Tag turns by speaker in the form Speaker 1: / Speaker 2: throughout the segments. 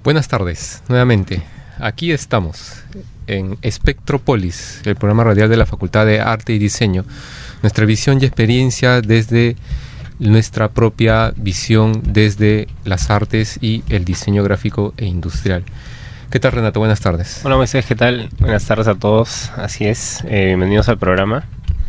Speaker 1: Buenas tardes, nuevamente. Aquí estamos, en Espectropolis, el programa radial de la Facultad de Arte y Diseño. Nuestra visión y experiencia desde nuestra propia visión desde las artes y el diseño gráfico e industrial. ¿Qué tal, Renato? Buenas tardes.
Speaker 2: Hola, Moisés, ¿qué tal? Buenas tardes a todos, así es, bienvenidos al programa.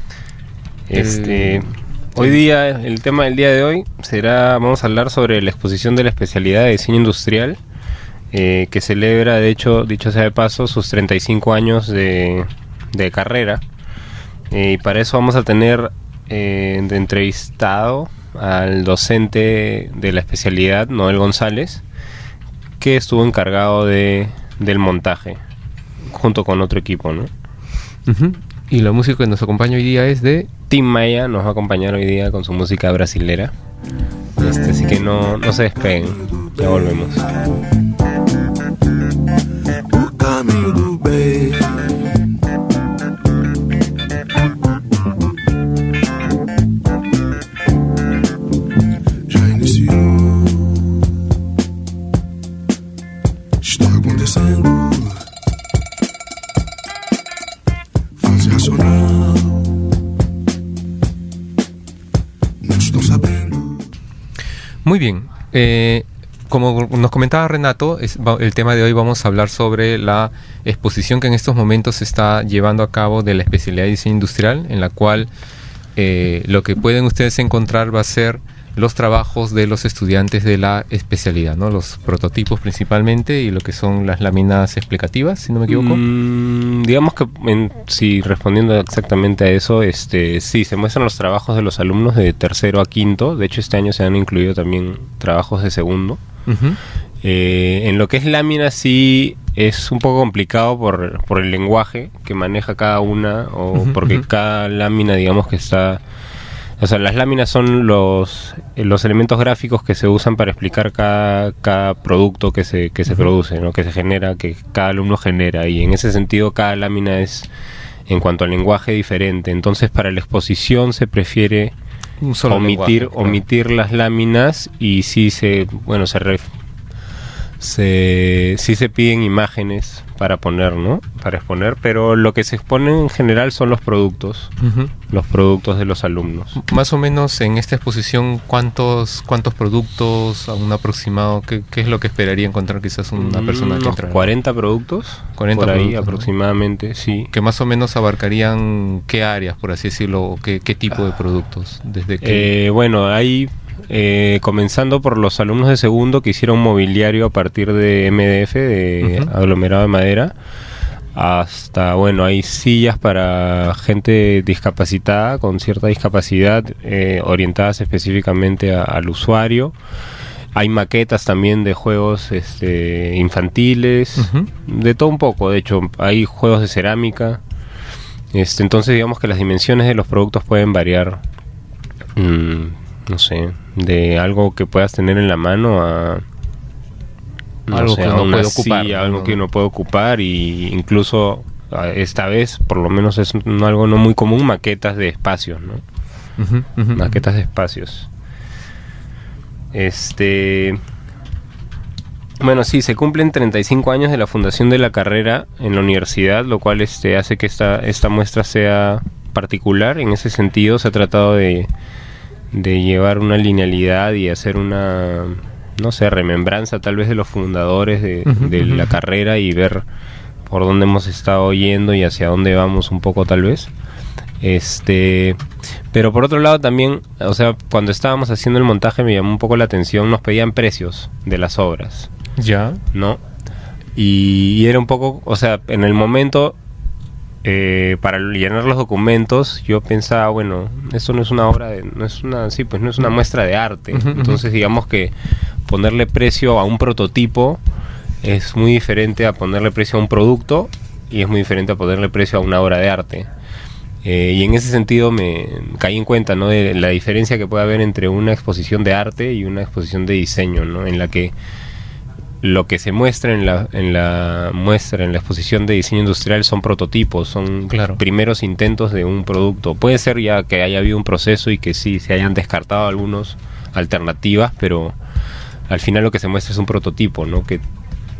Speaker 2: Hoy día, el tema del día de hoy vamos a hablar sobre la exposición de la especialidad de diseño industrial, que celebra, de hecho, dicho sea de paso, sus 35 años de carrera. Y para eso vamos a tener de entrevistado al docente de la especialidad, Noel González, que estuvo encargado del montaje, junto con otro equipo, ¿no?
Speaker 1: Uh-huh. Y la música que nos acompaña hoy día es de...
Speaker 2: Tim Maya nos va a acompañar hoy día con su música brasilera. Así que no se despeguen, ya volvemos.
Speaker 3: O caminho do bem. Já iniciou. Está acontecendo. Fase racional. Não estão sabendo.
Speaker 1: Muy bien. Como nos comentaba Renato, el tema de hoy vamos a hablar sobre la exposición que en estos momentos se está llevando a cabo de la especialidad de diseño industrial, en la cual lo que pueden ustedes encontrar va a ser los trabajos de los estudiantes de la especialidad, ¿no? Los prototipos principalmente y lo que son las láminas explicativas, si no me equivoco.
Speaker 2: Digamos que, sí, respondiendo exactamente a eso, sí, se muestran los trabajos de los alumnos de tercero a quinto. De hecho, este año se han incluido también trabajos de segundo. Uh-huh. En lo que es lámina sí es un poco complicado por el lenguaje que maneja cada una, porque cada lámina, digamos que está... O sea, las láminas son los elementos gráficos que se usan para explicar cada producto que se produce, ¿no? Que se genera, que cada alumno genera, y en ese sentido cada lámina es, en cuanto al lenguaje, diferente. Entonces, para la exposición se prefiere omitir las láminas, y sí se piden imágenes para poner, ¿no? Para exponer, pero lo que se expone en general son los productos, uh-huh. Los productos de los alumnos.
Speaker 1: Más o menos en esta exposición, ¿cuántos productos, a un aproximado? ¿Qué es lo que esperaría encontrar quizás una persona que entra?
Speaker 2: 40 productos, 40 por ahí productos, aproximadamente, ¿no? Sí.
Speaker 1: Que más o menos abarcarían qué áreas, por así decirlo, o qué tipo de productos. Desde que...
Speaker 2: hay... comenzando por los alumnos de segundo que hicieron mobiliario a partir de MDF, de uh-huh. aglomerado de madera, hasta, hay sillas para gente discapacitada, con cierta discapacidad, orientadas específicamente al usuario. Hay maquetas también de juegos infantiles, uh-huh. De todo un poco. De hecho, hay juegos de cerámica. Entonces, digamos que las dimensiones de los productos pueden variar, no sé, de algo que puedas tener en la mano a
Speaker 1: algo que uno puede ocupar,
Speaker 2: algo que uno puede ocupar, y incluso esta vez, por lo menos es algo no muy común, maquetas de espacios, ¿no? Uh-huh, uh-huh, maquetas de espacios. Sí, se cumplen 35 años de la fundación de la carrera en la universidad, lo cual hace que esta muestra sea particular. En ese sentido, se ha tratado de llevar una linealidad y hacer una, no sé, remembranza tal vez de los fundadores de la carrera, y ver por dónde hemos estado yendo y hacia dónde vamos un poco tal vez. Pero por otro lado también, o sea, cuando estábamos haciendo el montaje me llamó un poco la atención, nos pedían precios de las obras.
Speaker 1: Ya.
Speaker 2: ¿No? Y era un poco, o sea, en el momento... para llenar los documentos yo pensaba, esto no es una obra no es una muestra de arte. Uh-huh, entonces digamos que ponerle precio a un prototipo es muy diferente a ponerle precio a un producto, y es muy diferente a ponerle precio a una obra de arte. Y en ese sentido me caí en cuenta, ¿no?, de la diferencia que puede haber entre una exposición de arte y una exposición de diseño, ¿no?, en la que lo que se muestra en la exposición de diseño industrial son prototipos, son primeros intentos de un producto. Puede ser ya que haya habido un proceso y que sí se hayan descartado algunas alternativas, pero al final lo que se muestra es un prototipo, ¿no?, que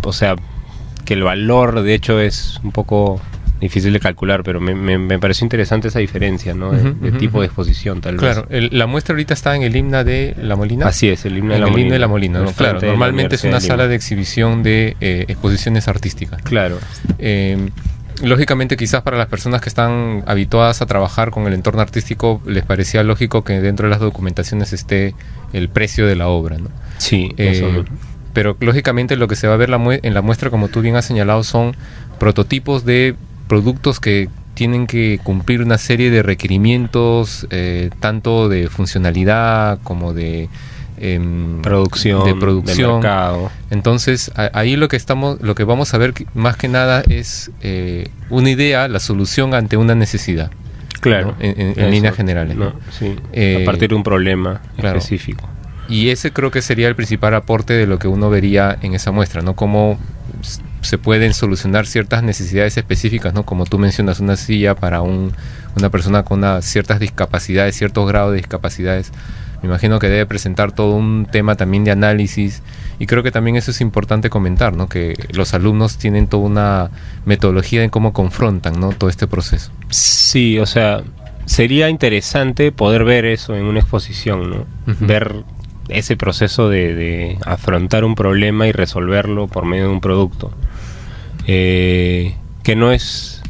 Speaker 2: o sea, que el valor de hecho es un poco difícil de calcular, pero me pareció interesante esa diferencia, ¿no? De tipo de exposición, tal vez.
Speaker 1: Claro, la muestra ahorita está en el Himna de La Molina.
Speaker 2: Así es, el Himna de
Speaker 1: en
Speaker 2: La
Speaker 1: el
Speaker 2: Molina.
Speaker 1: Himna de La Molina, ¿no? Claro,
Speaker 2: Frente de la
Speaker 1: normalmente es una
Speaker 2: Universidad de
Speaker 1: sala
Speaker 2: Lima.
Speaker 1: de exhibición de exposiciones artísticas.
Speaker 2: Claro.
Speaker 1: Lógicamente, quizás para las personas que están habituadas a trabajar con el entorno artístico, les parecía lógico que dentro de las documentaciones esté el precio de la obra, ¿no?
Speaker 2: Sí, eso.
Speaker 1: Pero lógicamente lo que se va a ver en la muestra, como tú bien has señalado, son prototipos de productos que tienen que cumplir una serie de requerimientos, tanto de funcionalidad como de
Speaker 2: producción, de mercado.
Speaker 1: Entonces ahí lo que vamos a ver más que nada es una idea, la solución ante una necesidad.
Speaker 2: Claro,
Speaker 1: ¿no? En líneas generales, ¿no?
Speaker 2: Sí, a partir de un problema
Speaker 1: claro,
Speaker 2: específico.
Speaker 1: Y ese creo que sería el principal aporte de lo que uno vería en esa muestra, ¿no? Cómo se pueden solucionar ciertas necesidades específicas, ¿no? Como tú mencionas, una silla para una persona con ciertas discapacidades, ciertos grados de discapacidades. Me imagino que debe presentar todo un tema también de análisis, y creo que también eso es importante comentar, ¿no? Que los alumnos tienen toda una metodología en cómo confrontan, ¿no? todo este proceso.
Speaker 2: Sí, o sea, sería interesante poder ver eso en una exposición, ¿no?
Speaker 1: Uh-huh.
Speaker 2: Ver ese proceso de afrontar un problema y resolverlo por medio de un producto. Que no es...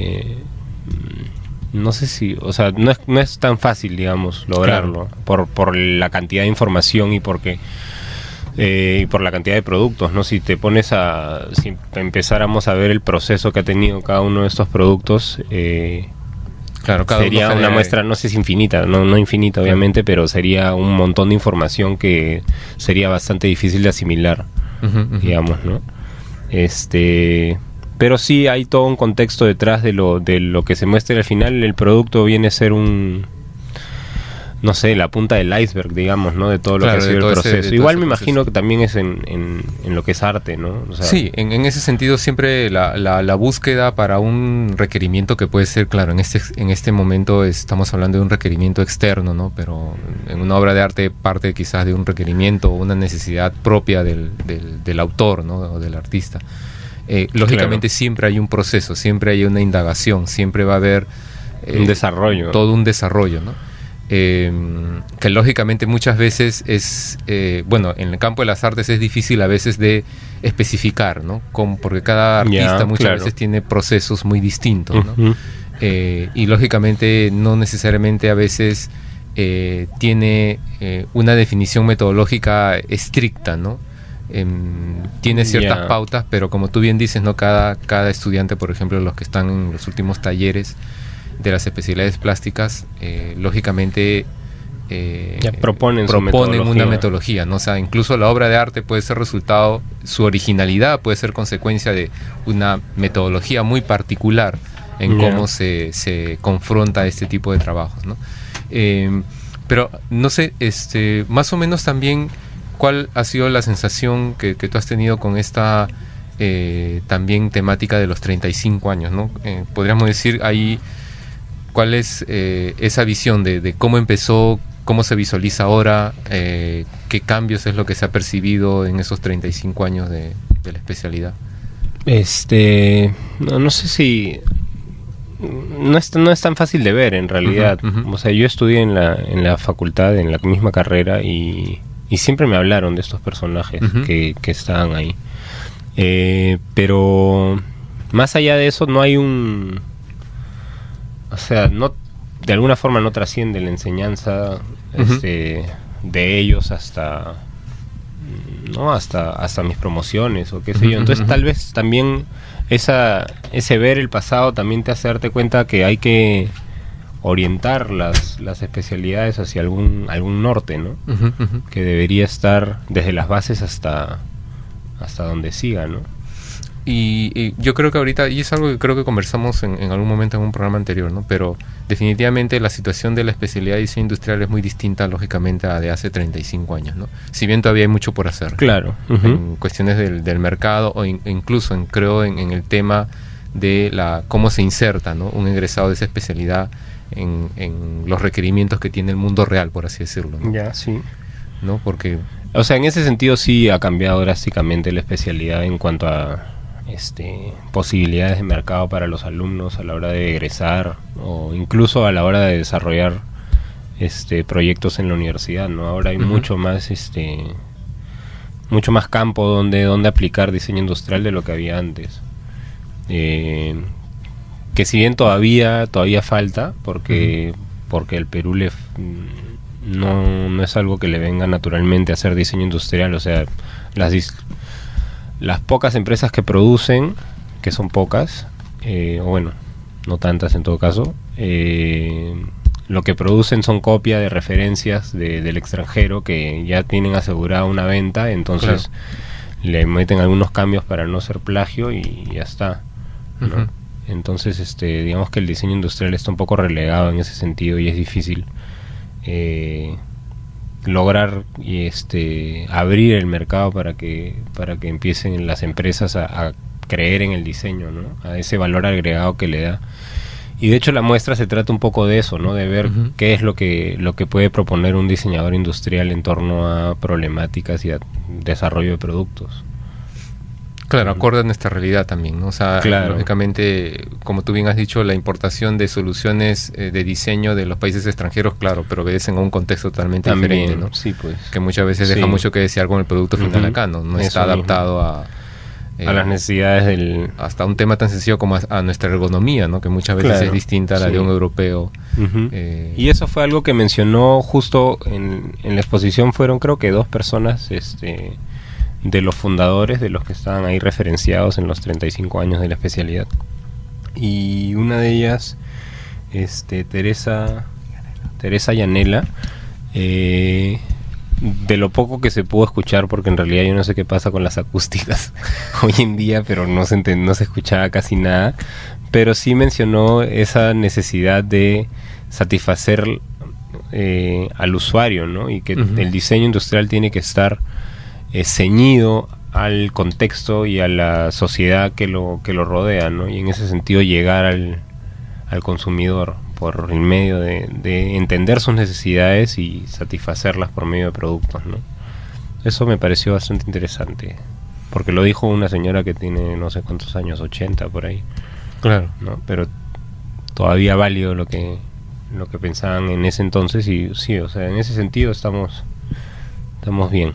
Speaker 2: no sé si... O sea, no es tan fácil, digamos, lograrlo. Claro. Por la cantidad de información y porque... y por la cantidad de productos, ¿no? Si te pones si empezáramos a ver el proceso que ha tenido cada uno de estos productos...
Speaker 1: Claro,
Speaker 2: sería una muestra, no sé si infinita, no infinita obviamente, pero sería un montón de información que sería bastante difícil de asimilar, digamos, ¿no? Pero sí hay todo un contexto detrás de lo que se muestra al final. El producto viene a ser no sé, la punta del iceberg, digamos, ¿no? De todo lo que ha sido el proceso. Igual me imagino que también es en lo que es arte, ¿no? O sea,
Speaker 1: sí, en ese sentido siempre la búsqueda para un requerimiento que puede ser, claro, en este momento estamos hablando de un requerimiento externo, ¿no? Pero en una obra de arte parte quizás de un requerimiento o una necesidad propia del autor, ¿no? O del artista. Lógicamente siempre hay un proceso, siempre hay una indagación, siempre va a haber
Speaker 2: un desarrollo.
Speaker 1: Todo un desarrollo, ¿no? Que lógicamente muchas veces es bueno, en el campo de las artes es difícil a veces de especificar, ¿no? Porque cada artista muchas veces tiene procesos muy distintos, ¿no? Y lógicamente no necesariamente a veces tiene una definición metodológica estricta, ¿no? Tiene ciertas pautas, pero como tú bien dices, ¿no? Cada estudiante, por ejemplo, los que están en los últimos talleres de las especialidades plásticas, lógicamente proponen una metodología, ¿no? O sea, incluso la obra de arte puede ser resultado, su originalidad puede ser consecuencia de una metodología muy particular en cómo se confronta este tipo de trabajos, ¿no? Pero no sé, más o menos también, ¿cuál ha sido la sensación que tú has tenido con esta también temática de los 35 años, ¿no? Podríamos decir ahí, ¿cuál es esa visión de cómo empezó, cómo se visualiza ahora, qué cambios es lo que se ha percibido en esos 35 años de la especialidad?
Speaker 2: No sé si... No es tan fácil de ver en realidad. O sea, yo estudié en la facultad, en la misma carrera, y siempre me hablaron de estos personajes que estaban ahí. Pero más allá de eso no hay o sea, no, de alguna forma no trasciende la enseñanza de ellos hasta mis promociones o qué sé yo. Entonces tal vez también ese ver el pasado también te hace darte cuenta que hay que orientar las especialidades hacia algún norte, ¿no? Que debería estar desde las bases hasta donde siga, ¿no?
Speaker 1: Y yo creo que ahorita, y es algo que creo que conversamos en algún momento en un programa anterior, ¿no? Pero definitivamente la situación de la especialidad de diseño industrial es muy distinta, lógicamente, a de hace 35 años, ¿no? Si bien todavía hay mucho por hacer.
Speaker 2: Claro.
Speaker 1: En cuestiones del mercado, o incluso en el tema de cómo se inserta, ¿no? Un egresado de esa especialidad en los requerimientos que tiene el mundo real, por así decirlo, ¿no?
Speaker 2: Ya, sí.
Speaker 1: ¿No? Porque
Speaker 2: O sea, en ese sentido sí ha cambiado drásticamente la especialidad en cuanto a posibilidades de mercado para los alumnos a la hora de egresar o incluso a la hora de desarrollar proyectos en la universidad, ¿no? Ahora hay mucho más campo donde aplicar diseño industrial de lo que había antes. Que si bien todavía falta, porque el Perú no es algo que le venga naturalmente a hacer diseño industrial. O sea, las pocas empresas que producen, que son pocas, o bueno, no tantas en todo caso, lo que producen son copias de referencias del extranjero que ya tienen asegurada una venta, entonces le meten algunos cambios para no ser plagio y ya está, ¿no? Entonces digamos que el diseño industrial está un poco relegado en ese sentido y es difícil lograr abrir el mercado para que empiecen las empresas a creer en el diseño, ¿no? A ese valor agregado que le da. Y de hecho la muestra se trata un poco de eso, ¿no? De ver qué es lo que puede proponer un diseñador industrial en torno a problemáticas y a desarrollo de productos.
Speaker 1: Claro, acorde a nuestra realidad también, ¿no? O sea, lógicamente, como tú bien has dicho, la importación de soluciones de diseño de los países extranjeros, claro, pero obedecen a un contexto totalmente diferente, ¿no?
Speaker 2: Sí, pues.
Speaker 1: Que muchas veces deja mucho que desear con el producto final acá, ¿no? No está adaptado a
Speaker 2: las necesidades
Speaker 1: hasta un tema tan sencillo como a nuestra ergonomía, ¿no? Que muchas veces es distinta a la de un europeo.
Speaker 2: Y eso fue algo que mencionó justo en la exposición. Fueron creo que 2 personas de los fundadores, de los que estaban ahí referenciados en los 35 años de la especialidad. Y una de ellas, Teresa Llanela, de lo poco que se pudo escuchar, porque en realidad yo no sé qué pasa con las acústicas hoy en día, pero no se escuchaba casi nada, pero sí mencionó esa necesidad de satisfacer al usuario, ¿no? Y que el diseño industrial tiene que estar ceñido al contexto y a la sociedad que lo rodea, ¿no? Y en ese sentido llegar al consumidor por el medio de entender sus necesidades y satisfacerlas por medio de productos, ¿no? Eso me pareció bastante interesante, porque lo dijo una señora que tiene no sé cuántos años, 80 por ahí.
Speaker 1: Claro,
Speaker 2: ¿no? Pero todavía válido lo que pensaban en ese entonces. Y sí, o sea, en ese sentido estamos bien.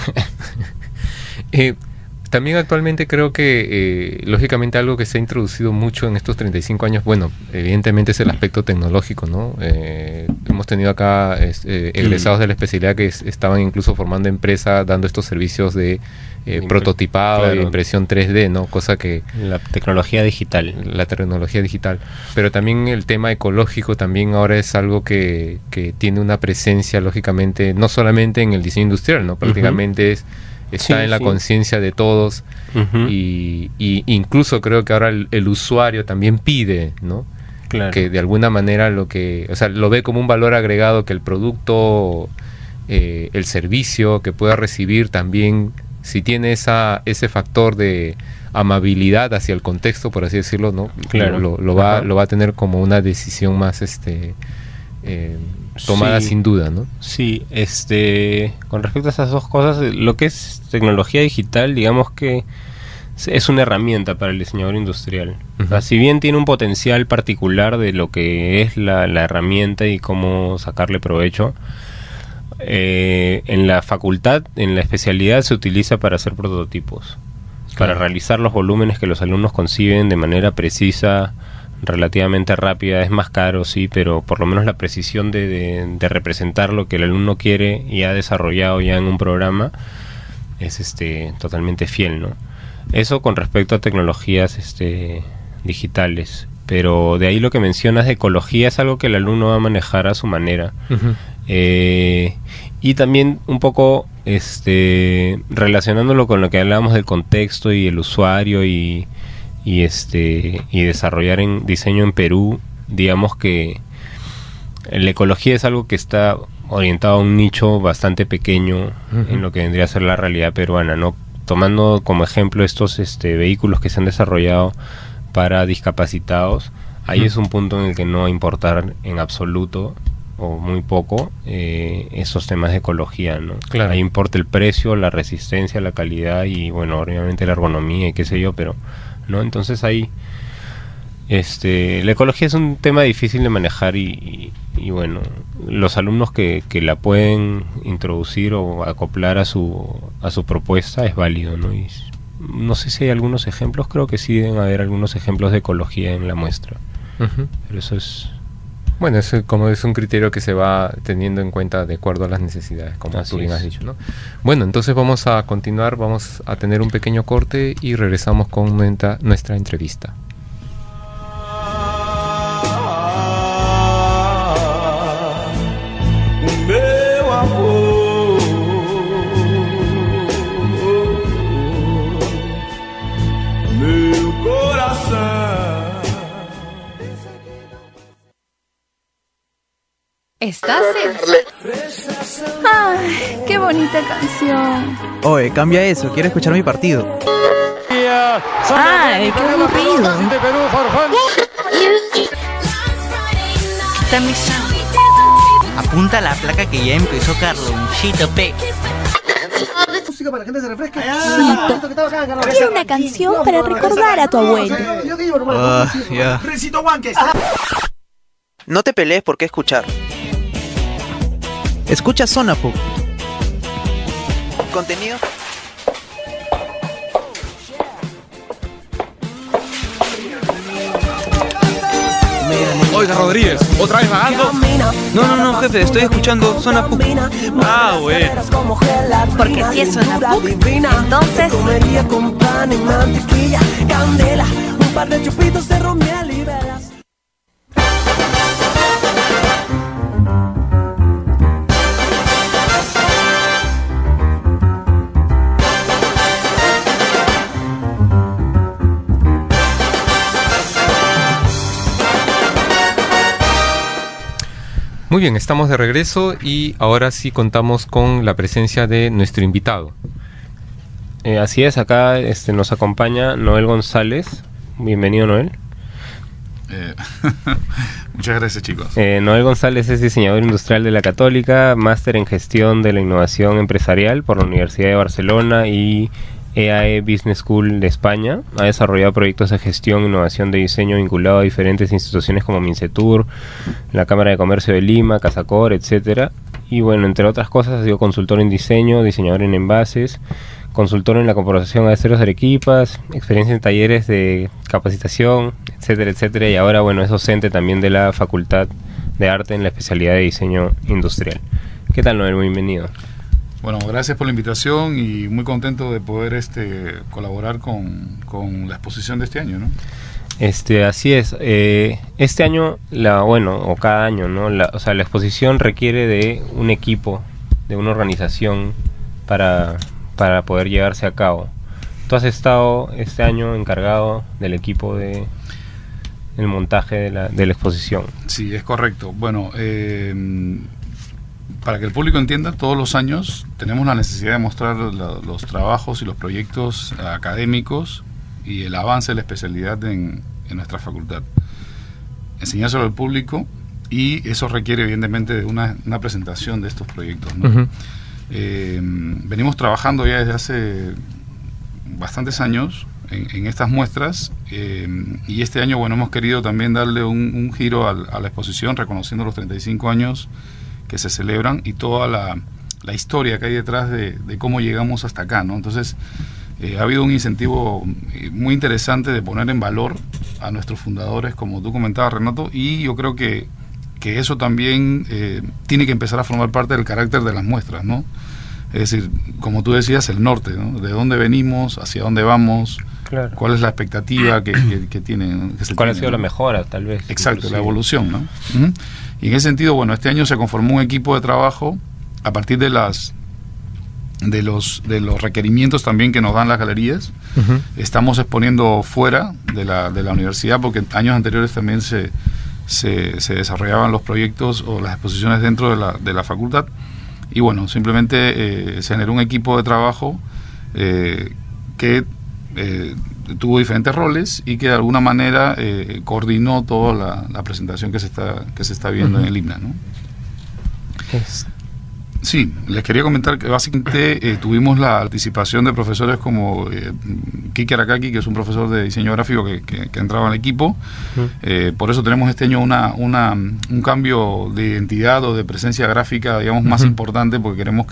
Speaker 1: También actualmente creo que lógicamente algo que se ha introducido mucho en estos 35 años, bueno, evidentemente es el aspecto tecnológico, ¿no? Hemos tenido acá egresados de la especialidad que estaban incluso formando empresas dando estos servicios de prototipado e impresión 3D, ¿no? Cosa que...
Speaker 2: La tecnología digital.
Speaker 1: La tecnología digital. Pero también el tema ecológico también ahora es algo que tiene una presencia, lógicamente, no solamente en el diseño industrial, ¿no? Prácticamente está en la conciencia de todos y incluso creo que ahora el usuario también pide, ¿no? Claro. Que de alguna manera lo ve como un valor agregado, que el producto, el servicio que pueda recibir también, si tiene ese factor de amabilidad hacia el contexto, por así decirlo, ¿no? Claro. Lo va a tener como una decisión más tomada sin duda, ¿no?
Speaker 2: Sí, con respecto a esas dos cosas, lo que es tecnología digital, digamos que es una herramienta para el diseñador industrial. O sea, si bien tiene un potencial particular de lo que es la herramienta y cómo sacarle provecho, en la facultad, en la especialidad, se utiliza para hacer prototipos, para realizar los volúmenes que los alumnos conciben de manera precisa, relativamente rápida. Es más caro, sí, pero por lo menos la precisión de representar lo que el alumno quiere y ha desarrollado ya en un programa es totalmente fiel, ¿no? Eso con respecto a tecnologías digitales. Pero de ahí lo que mencionas de ecología es algo que el alumno va a manejar a su manera. Y también un poco relacionándolo con lo que hablábamos del contexto y el usuario y desarrollar en diseño en Perú, digamos que la ecología es algo que está orientado a un nicho bastante pequeño en lo que vendría a ser la realidad peruana, ¿no? Tomando como ejemplo estos vehículos que se han desarrollado para discapacitados, ahí es un punto en el que no va a importar en absoluto, o muy poco esos temas de ecología, ¿no?
Speaker 1: Claro.
Speaker 2: Ahí importa el precio, la resistencia, la calidad y bueno, obviamente la ergonomía y qué sé yo, pero no, entonces ahí la ecología es un tema difícil de manejar y bueno, los alumnos que la pueden introducir o acoplar a su propuesta es válido, ¿no? Y no sé si hay algunos ejemplos, creo que sí deben haber algunos ejemplos de ecología en la muestra.
Speaker 1: Ujú.
Speaker 2: Pero eso es...
Speaker 1: Bueno, como es un criterio que se va teniendo en cuenta de acuerdo a las necesidades, como
Speaker 2: Así
Speaker 1: tú bien
Speaker 2: es.
Speaker 1: has dicho, ¿no? Bueno, entonces vamos a continuar, vamos a tener un pequeño corte y regresamos con nuestra entrevista.
Speaker 3: Meu amor, meu coração.
Speaker 4: ¿Estás en... ¡Ay, qué bonita canción!
Speaker 5: Oye, cambia eso, quiero escuchar mi partido.
Speaker 4: ¡Ay, qué aburrido! Dame chance.
Speaker 5: Apunta a la placa que ya empezó Carlonchito P.
Speaker 6: Quiero una canción para recordar a tu abuelo.
Speaker 5: Ya. No te pelees por qué escuchar. Escucha Zona Pop. Contenido.
Speaker 7: Oiga, Rodríguez, ¿otra vez vagando?
Speaker 5: No, jefe, estoy escuchando Zona Pop.
Speaker 7: Ah, bueno.
Speaker 4: Porque si es una PUC, entonces...
Speaker 8: Comería con pan y mantequilla, candela, un par de chupitos de romiel y velas.
Speaker 1: Muy bien, estamos de regreso y ahora sí contamos con la presencia de nuestro invitado.
Speaker 2: Así es, acá nos acompaña Noel González. Bienvenido, Noel.
Speaker 7: Muchas gracias, chicos.
Speaker 2: Noel González es diseñador industrial de la Católica, máster en gestión de la innovación empresarial por la Universidad de Barcelona y EAE Business School de España. Ha desarrollado proyectos de gestión e innovación de diseño vinculado a diferentes instituciones como Mincetur, la Cámara de Comercio de Lima, Casacor, etcétera. Y bueno, entre otras cosas ha sido consultor en diseño, diseñador en envases, consultor en la corporación Aceros Arequipas, experiencia en talleres de capacitación, etcétera, etcétera. Y ahora, bueno, es docente también de la Facultad de Arte en la especialidad de diseño industrial. ¿Qué tal, Noel? Bienvenido.
Speaker 7: Bueno, gracias por la invitación y muy contento de poder colaborar con la exposición de este año, ¿no?
Speaker 2: Así es. Este año, o cada año, ¿no? La exposición requiere de un equipo, de una organización para poder llevarse a cabo. Tú has estado este año encargado del equipo del montaje de la exposición.
Speaker 7: Sí, es correcto. Bueno, para que el público entienda, todos los años tenemos la necesidad de mostrar los trabajos y los proyectos académicos y el avance de la especialidad en nuestra facultad. Enseñárselo al público y eso requiere evidentemente de una presentación de estos proyectos, ¿no?
Speaker 1: Uh-huh.
Speaker 7: Venimos trabajando ya desde hace bastantes años en estas muestras y este año, bueno, hemos querido también darle un giro a la exposición, reconociendo los 35 años que se celebran y toda la historia que hay detrás de cómo llegamos hasta acá, ¿no? Entonces, ha habido un incentivo muy interesante de poner en valor a nuestros fundadores, como tú comentabas, Renato, y yo creo que eso también tiene que empezar a formar parte del carácter de las muestras, ¿no? Es decir, como tú decías, el norte, ¿no? De dónde venimos, hacia dónde vamos,
Speaker 2: Claro.
Speaker 7: cuál es la expectativa que tienen.
Speaker 2: ¿Cuál ha sido la mejora, tal vez?
Speaker 7: Exacto,
Speaker 2: Inclusive.
Speaker 7: la evolución, ¿no? Uh-huh. Y en ese sentido, bueno, este año se conformó un equipo de trabajo a partir de los requerimientos también que nos dan las galerías.
Speaker 1: Uh-huh.
Speaker 7: Estamos exponiendo fuera de la universidad porque en años anteriores también se desarrollaban los proyectos o las exposiciones dentro de la facultad. Y bueno, simplemente se generó un equipo de trabajo que tuvo diferentes roles y que de alguna manera coordinó toda la presentación que se está viendo
Speaker 1: Uh-huh.
Speaker 7: en el IMNA, ¿no? Sí, les quería comentar que básicamente tuvimos la participación de profesores como Kiki Arakaki, que es un profesor de diseño gráfico que entraba en el equipo. Por eso tenemos este año un cambio de identidad o de presencia gráfica, digamos, más importante, porque queremos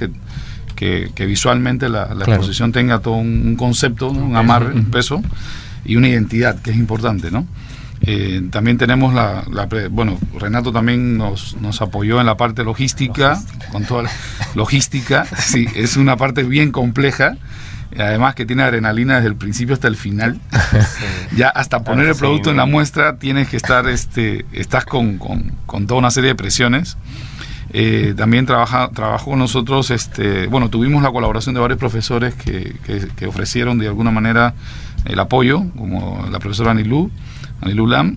Speaker 7: que visualmente la exposición tenga todo un concepto, ¿no? Un amarre, un peso y una identidad, que es importante, ¿no? También tenemos bueno, Renato también nos apoyó en la parte logística, con toda la logística. Sí, es una parte bien compleja, además que tiene adrenalina desde el principio hasta el final. Ya hasta poner el producto en la muestra tienes que estar, estás con toda una serie de presiones. También trabajó con nosotros, bueno, tuvimos la colaboración de varios profesores que ofrecieron de alguna manera el apoyo, como la profesora Anilú Lam.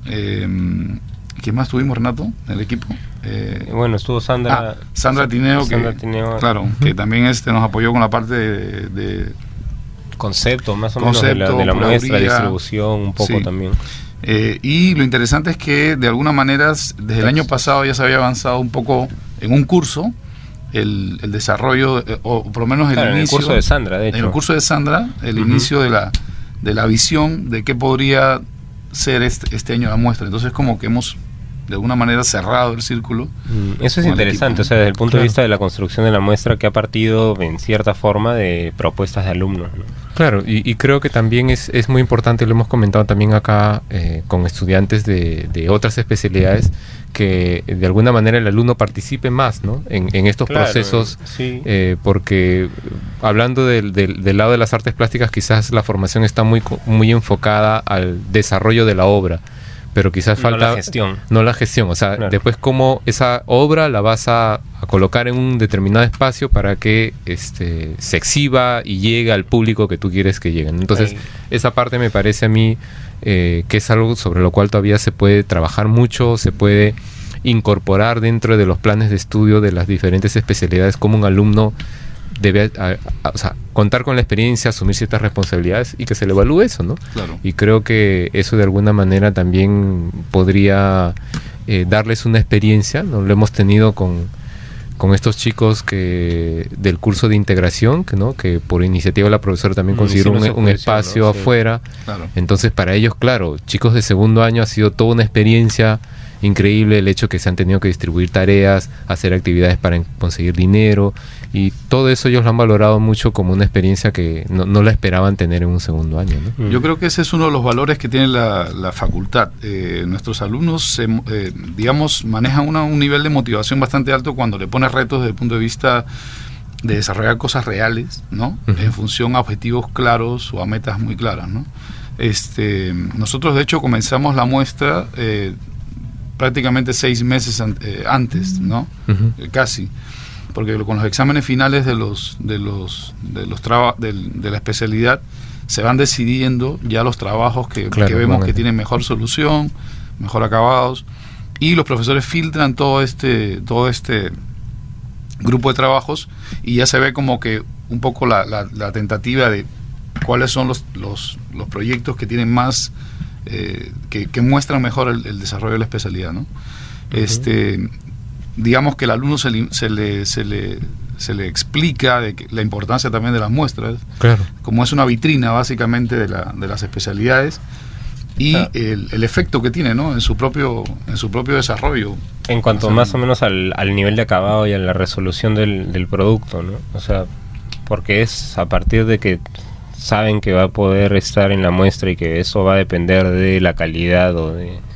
Speaker 7: ¿Quién más tuvimos, Renato, en el equipo?
Speaker 2: Bueno, estuvo Sandra
Speaker 7: Tineo,
Speaker 2: Tineo,
Speaker 7: claro, que también nos apoyó con la parte de
Speaker 2: concepto, más o menos de la muestra, distribución, un poco también.
Speaker 7: Y lo interesante es que de alguna manera desde el año pasado ya se había avanzado un poco en un curso el desarrollo, o por lo menos el inicio. En el curso
Speaker 2: de Sandra, de hecho.
Speaker 7: En el curso de Sandra, el inicio de la visión de qué podría ser este año la muestra. Entonces como que hemos de alguna manera cerrado el círculo.
Speaker 2: Eso es interesante, o sea, desde el punto de vista de la construcción de la muestra, que ha partido en cierta forma de propuestas de alumnos, ¿no?
Speaker 1: Claro, y creo que también es muy importante, lo hemos comentado también acá con estudiantes de otras especialidades, que de alguna manera el alumno participe más, ¿no? en estos procesos, porque hablando del lado de las artes plásticas, quizás la formación está muy enfocada al desarrollo de la obra, pero quizás falta no la gestión, o sea, después cómo esa obra la vas a colocar en un determinado espacio para que se exhiba y llegue al público que tú quieres que llegue. Entonces esa parte me parece a mí que es algo sobre lo cual todavía se puede trabajar mucho, se puede incorporar dentro de los planes de estudio de las diferentes especialidades, como un alumno debe o sea, contar con la experiencia, asumir ciertas responsabilidades y que se le evalúe eso, ¿no?
Speaker 7: Claro.
Speaker 1: Y creo que eso de alguna manera también podría darles una experiencia, ¿no? Lo hemos tenido con estos chicos del curso de integración, que por iniciativa de la profesora también consiguieron un espacio afuera. Claro. Entonces para ellos, claro, chicos de segundo año ha sido toda una experiencia increíble, el hecho que se han tenido que distribuir tareas, hacer actividades para conseguir dinero, y todo eso ellos lo han valorado mucho como una experiencia que no la esperaban tener en un segundo año, ¿no?
Speaker 7: Yo creo que ese es uno de los valores que tiene la facultad. Nuestros alumnos digamos, manejan un nivel de motivación bastante alto cuando le pones retos desde el punto de vista de desarrollar cosas reales, ¿no? En función a objetivos claros o a metas muy claras, ¿no? Nosotros de hecho comenzamos la muestra prácticamente 6 meses antes, ¿no? Casi, porque con los exámenes finales de la especialidad se van decidiendo ya los trabajos que vemos que tienen mejor solución, mejor acabados, y los profesores filtran todo este grupo de trabajos, y ya se ve como que un poco la tentativa de cuáles son los proyectos que tienen más que muestran mejor el desarrollo de la especialidad, ¿no? Digamos que el alumno se le explica la importancia también de las muestras, como es una vitrina básicamente de las especialidades, y el efecto que tiene, ¿no? en su propio desarrollo,
Speaker 2: en cuanto más o menos al nivel de acabado y a la resolución del producto, ¿no? O sea, porque es a partir de que saben que va a poder estar en la muestra y que eso va a depender de la calidad o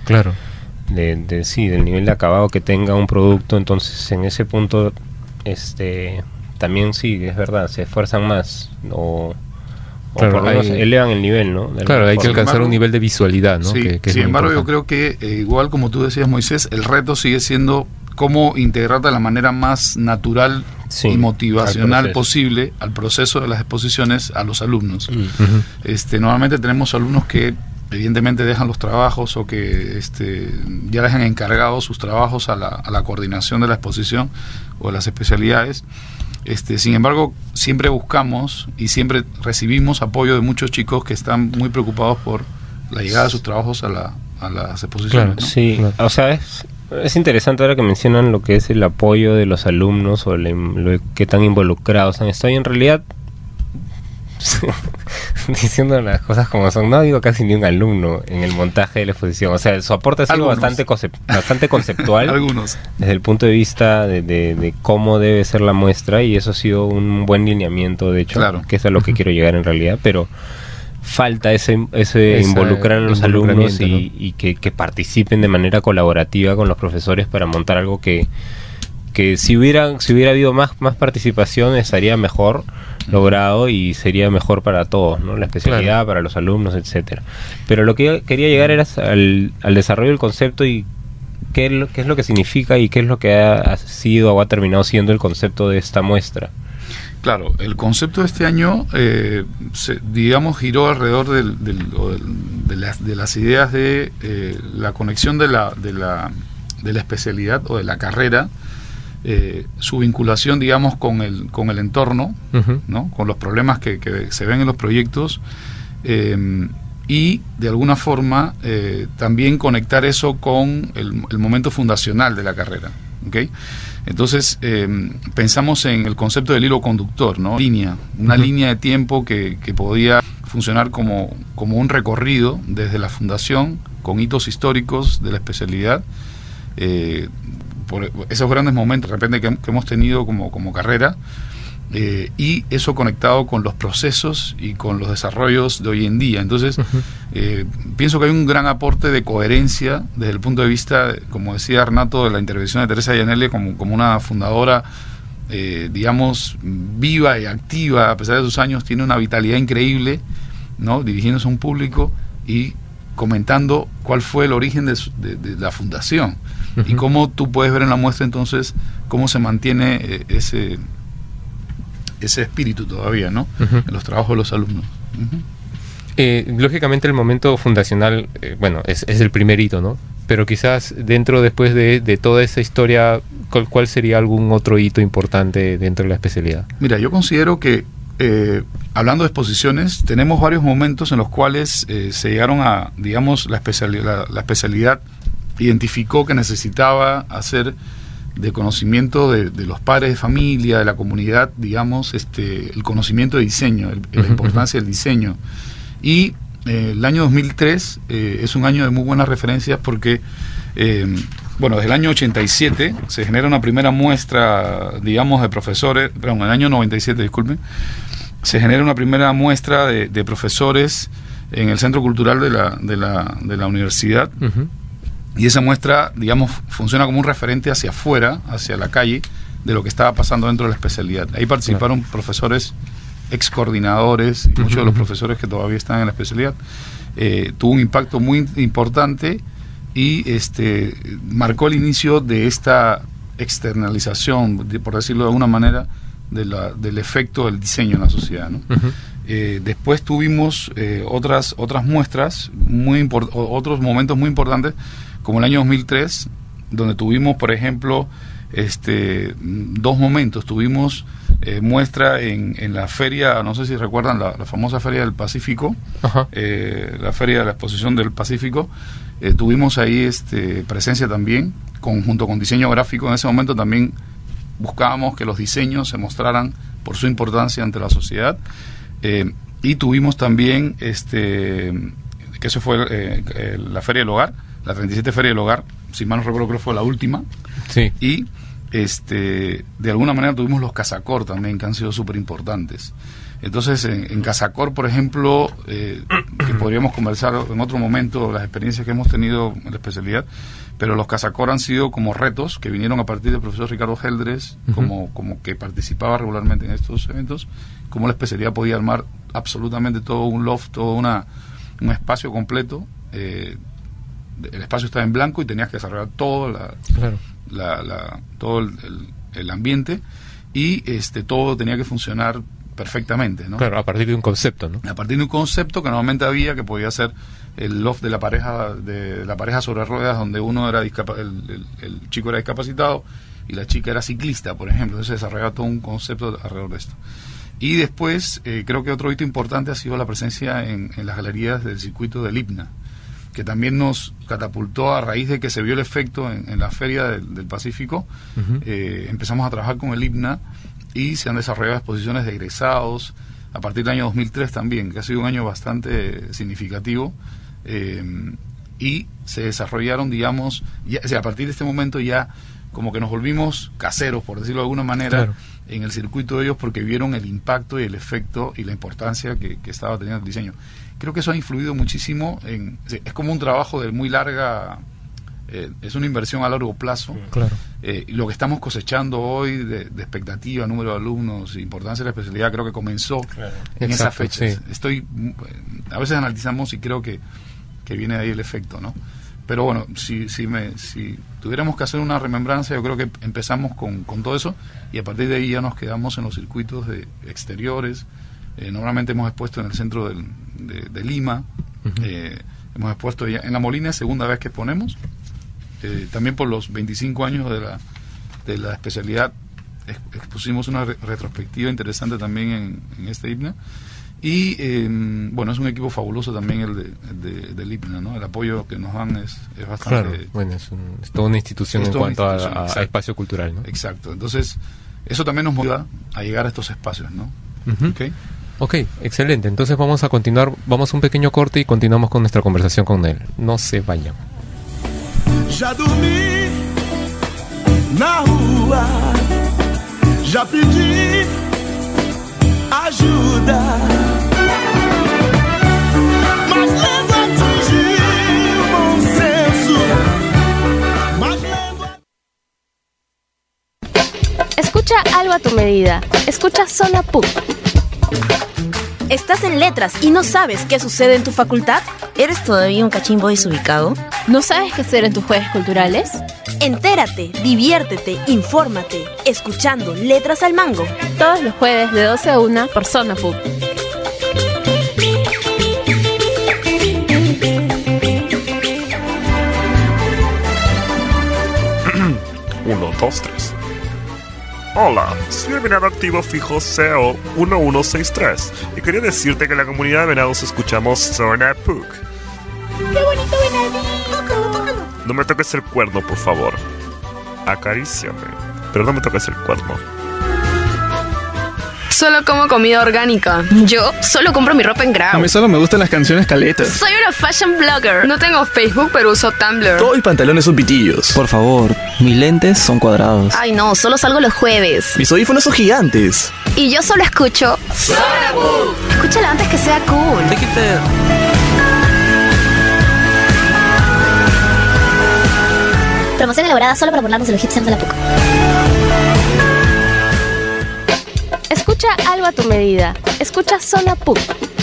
Speaker 2: del nivel de acabado que tenga un producto. Entonces en ese punto también sí, es verdad, se esfuerzan más o por lo menos elevan el nivel, ¿no?
Speaker 1: Hay que alcanzar un nivel de visualidad, ¿no?
Speaker 7: Sí,
Speaker 1: que
Speaker 7: sin embargo yo creo que igual como tú decías, Moisés, el reto sigue siendo cómo integrar de la manera más natural y motivacional posible al proceso de las exposiciones a los alumnos. Normalmente tenemos alumnos que evidentemente dejan los trabajos o que ya dejan encargados sus trabajos a la coordinación de la exposición o de las especialidades. Sin embargo, siempre buscamos y siempre recibimos apoyo de muchos chicos que están muy preocupados por la llegada de sus trabajos a las exposiciones, ¿no?
Speaker 2: O sea, Es interesante ahora que mencionan lo que es el apoyo de los alumnos o qué tan involucrados han estado. Y en realidad, diciendo las cosas como son, no ha habido casi ni un alumno en el montaje de la exposición. O sea, su aporte ha sido bastante conceptual.
Speaker 7: Algunos.
Speaker 2: Desde el punto de vista de cómo debe ser la muestra, y eso ha sido un buen lineamiento, de hecho,
Speaker 7: Claro.
Speaker 2: que es a lo que quiero llegar en realidad, pero falta ese involucrar a los alumnos y que participen de manera colaborativa con los profesores para montar algo que si hubiera habido más participación estaría mejor logrado y sería mejor para todos, ¿no? La especialidad, para los alumnos, etcétera. Pero lo que yo quería llegar era al desarrollo del concepto y qué es lo que significa y qué es lo que ha sido o ha terminado siendo el concepto de esta muestra.
Speaker 7: Claro, el concepto de este año, digamos, giró alrededor de las ideas de la conexión de la especialidad o de la carrera, su vinculación, digamos, con el entorno,
Speaker 1: Uh-huh.
Speaker 7: ¿no? Con los problemas que se ven en los proyectos, y de alguna forma también conectar eso con el momento fundacional de la carrera, ¿okay? Entonces pensamos en el concepto del hilo conductor, ¿no? Una
Speaker 1: Uh-huh.
Speaker 7: línea de tiempo que podía funcionar como un recorrido desde la fundación con hitos históricos de la especialidad, por esos grandes momentos de repente que hemos tenido como carrera, y eso conectado con los procesos y con los desarrollos de hoy en día. Entonces, pienso que hay un gran aporte de coherencia desde el punto de vista, como decía Renato, de la intervención de Teresa Gianelli como una fundadora, digamos, viva y activa. A pesar de sus años, tiene una vitalidad increíble, ¿no? Dirigiéndose a un público y comentando cuál fue el origen de la fundación. Uh-huh. Y cómo tú puedes ver en la muestra entonces cómo se mantiene ese espíritu todavía, ¿no? Uh-huh. En los trabajos de los alumnos. Uh-huh.
Speaker 1: Lógicamente el momento fundacional, bueno, es el primer hito, ¿no? Pero quizás después de toda esa historia, ¿cuál sería algún otro hito importante dentro de la especialidad?
Speaker 7: Mira, yo considero que hablando de exposiciones, tenemos varios momentos en los cuales se llegaron a, digamos, la especialidad identificó que necesitaba hacer de conocimiento de los padres de familia, de la comunidad, digamos, el conocimiento de diseño, la importancia del diseño. Y el año 2003 es un año de muy buenas referencias porque, bueno, desde el año 87 se genera una primera muestra, digamos, de profesores, perdón, en el año 97, disculpen, se genera una primera muestra de profesores en el Centro Cultural de la universidad. Uh-huh. Y esa muestra, digamos, funciona como un referente hacia afuera, hacia la calle, de lo que estaba pasando dentro de la especialidad. Ahí participaron profesores, ex coordinadores, y muchos de los profesores que todavía están en la especialidad. Tuvo un impacto muy importante y marcó el inicio de esta externalización, por decirlo de alguna manera, del efecto del diseño en la sociedad, ¿no? Uh-huh. Después tuvimos otras muestras, otros momentos muy importantes, como el año 2003, donde tuvimos, por ejemplo, dos momentos. Tuvimos muestra en la feria, no sé si recuerdan, la famosa Feria del Pacífico, uh-huh. La Feria de la Exposición del Pacífico. Tuvimos ahí presencia también, junto con diseño gráfico. En ese momento también buscábamos que los diseños se mostraran por su importancia ante la sociedad. Y tuvimos también, que eso fue la Feria del Hogar, la 37 Feria del Hogar, si mal no recuerdo, creo que fue la última.
Speaker 1: Sí.
Speaker 7: Y de alguna manera tuvimos los Casacor también, que han sido súper importantes. Entonces, en Casacor, por ejemplo, que podríamos conversar en otro momento las experiencias que hemos tenido en la especialidad, pero los Casacor han sido como retos que vinieron a partir del profesor Ricardo Geldres, uh-huh. como que participaba regularmente en estos eventos, cómo la especialidad podía armar absolutamente todo un loft, todo un espacio completo. El espacio estaba en blanco y tenías que desarrollar todo todo el ambiente, y todo tenía que funcionar perfectamente, ¿no?
Speaker 1: Claro, a partir de un concepto, ¿no?
Speaker 7: A partir de un concepto que normalmente había, que podía ser el loft de la pareja sobre ruedas, donde uno era el chico era discapacitado y la chica era ciclista, por ejemplo. Entonces se desarrollaba todo un concepto alrededor de esto. Y después, creo que otro hito importante ha sido la presencia en las galerías del circuito del IPNA, que también nos catapultó a raíz de que se vio el efecto en la Feria del Pacífico. Empezamos a trabajar con el IPNA y se han desarrollado exposiciones de egresados a partir del año 2003 también, que ha sido un año bastante significativo, y se desarrollaron, digamos, o sea, a partir de este momento ya como que nos volvimos caseros, por decirlo de alguna manera, en el circuito de ellos, porque vieron el impacto y el efecto y la importancia que estaba teniendo el diseño. Creo que eso ha influido muchísimo es como un trabajo de muy larga, es una inversión a largo plazo. Lo que estamos cosechando hoy de expectativa, número de alumnos, importancia de la especialidad, creo que comenzó en esa fecha. A veces analizamos y creo que viene de ahí el efecto, ¿no? Pero bueno, si tuviéramos que hacer una remembranza, yo creo que empezamos con todo eso, y a partir de ahí ya nos quedamos en los circuitos de exteriores. Normalmente hemos expuesto en el centro de Lima, hemos expuesto ya en La Molina, segunda vez que exponemos, también por los 25 años de la especialidad expusimos una retrospectiva interesante también en este IPNA. Y bueno, es un equipo fabuloso también el del IPNA, ¿no? El apoyo que nos dan es bastante...
Speaker 1: Bueno, es toda una institución en cuanto a espacio cultural, ¿no?
Speaker 7: Exacto. Entonces, eso también nos motiva a llegar a estos espacios, ¿no?
Speaker 1: Ok, excelente. Entonces vamos a continuar, vamos a un pequeño corte y continuamos con nuestra conversación con él. No se vayan.
Speaker 3: Já dormi na rua, já pedi ajuda, mas lendo atingi o bom senso, mas lendo...
Speaker 4: Escucha algo a tu medida. Escucha Zona PUC.
Speaker 6: ¿Estás en letras y no sabes qué sucede en tu facultad?
Speaker 9: ¿Eres todavía un cachimbo desubicado?
Speaker 4: ¿No sabes qué hacer en tus jueves culturales?
Speaker 6: Entérate, diviértete, infórmate, escuchando Letras al Mango.
Speaker 4: Todos los jueves de 12 a 1 por Zona PUC.
Speaker 10: 1, 2, 3. Hola, soy el venado activo fijo CEO 1163 y quería decirte que en la comunidad de venados escuchamos Zona PUC.
Speaker 6: ¡Qué bonito venadito!
Speaker 10: No me toques el cuerno, por favor. Acaríciame, pero no me toques el cuerno.
Speaker 11: Solo como comida orgánica.
Speaker 9: Yo solo compro mi ropa en Grau.
Speaker 12: A mí solo me gustan las canciones caletas.
Speaker 11: Soy una fashion blogger. No tengo Facebook, pero uso Tumblr.
Speaker 12: Todos mis pantalones son pitillos.
Speaker 13: Por favor, mis lentes son cuadrados.
Speaker 9: Ay no, solo salgo los jueves.
Speaker 12: Mis audífonos son gigantes.
Speaker 11: Y yo solo escucho
Speaker 9: Zona PUC. Escúchalo antes que sea cool.
Speaker 14: Promoción elaborada solo para burlarnos de los hipsters de la PUC.
Speaker 4: Escucha algo a tu medida. Escucha Zona PUC.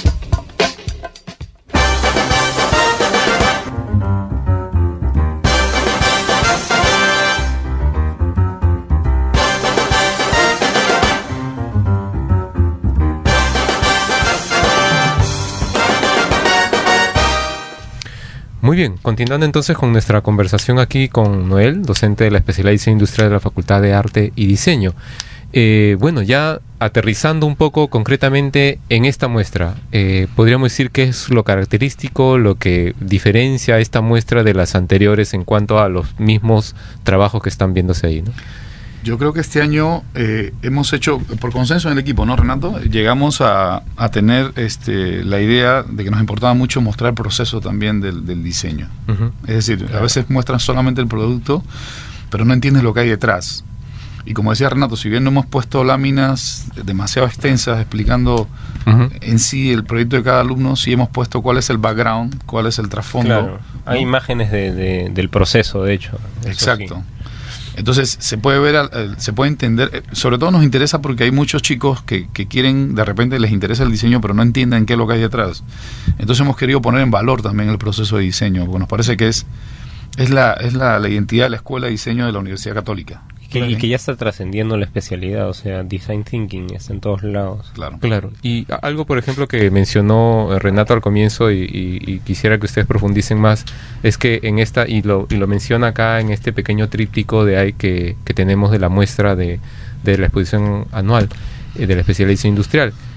Speaker 1: Muy bien, continuando entonces con nuestra conversación aquí con Noel, docente de la especialidad de Diseño Industrial de la Facultad de Arte y Diseño. Bueno, ya aterrizando un poco concretamente en esta muestra, podríamos decir qué es lo característico, lo que diferencia esta muestra de las anteriores en cuanto a los mismos trabajos que están viéndose ahí, ¿no?
Speaker 7: Yo creo que este año hemos hecho, por consenso en el equipo, ¿no, Renato? Llegamos a tener la idea de que nos importaba mucho mostrar el proceso también del diseño. Es decir, a veces muestran solamente el producto, pero no entiendes lo que hay detrás. Y como decía Renato, si bien no hemos puesto láminas demasiado extensas explicando en sí el proyecto de cada alumno, sí hemos puesto cuál es el background, cuál es el trasfondo.
Speaker 2: Claro, hay imágenes del proceso, de hecho.
Speaker 7: Exacto.
Speaker 2: Sí.
Speaker 7: Entonces se puede ver, se puede entender, sobre todo nos interesa porque hay muchos chicos que quieren, de repente les interesa el diseño, pero no entienden qué es lo que hay detrás. Entonces hemos querido poner en valor también el proceso de diseño, porque nos parece que es la identidad de la Escuela de Diseño de la Universidad Católica.
Speaker 2: Y que ya está trascendiendo la especialidad, o sea, design thinking está en todos lados.
Speaker 1: Claro. Y algo, por ejemplo, que mencionó Renato al comienzo y quisiera que ustedes profundicen más, es que en esta, y lo menciona acá en este pequeño tríptico de ahí que tenemos de la muestra de la exposición anual de la especialidad de diseño industrial,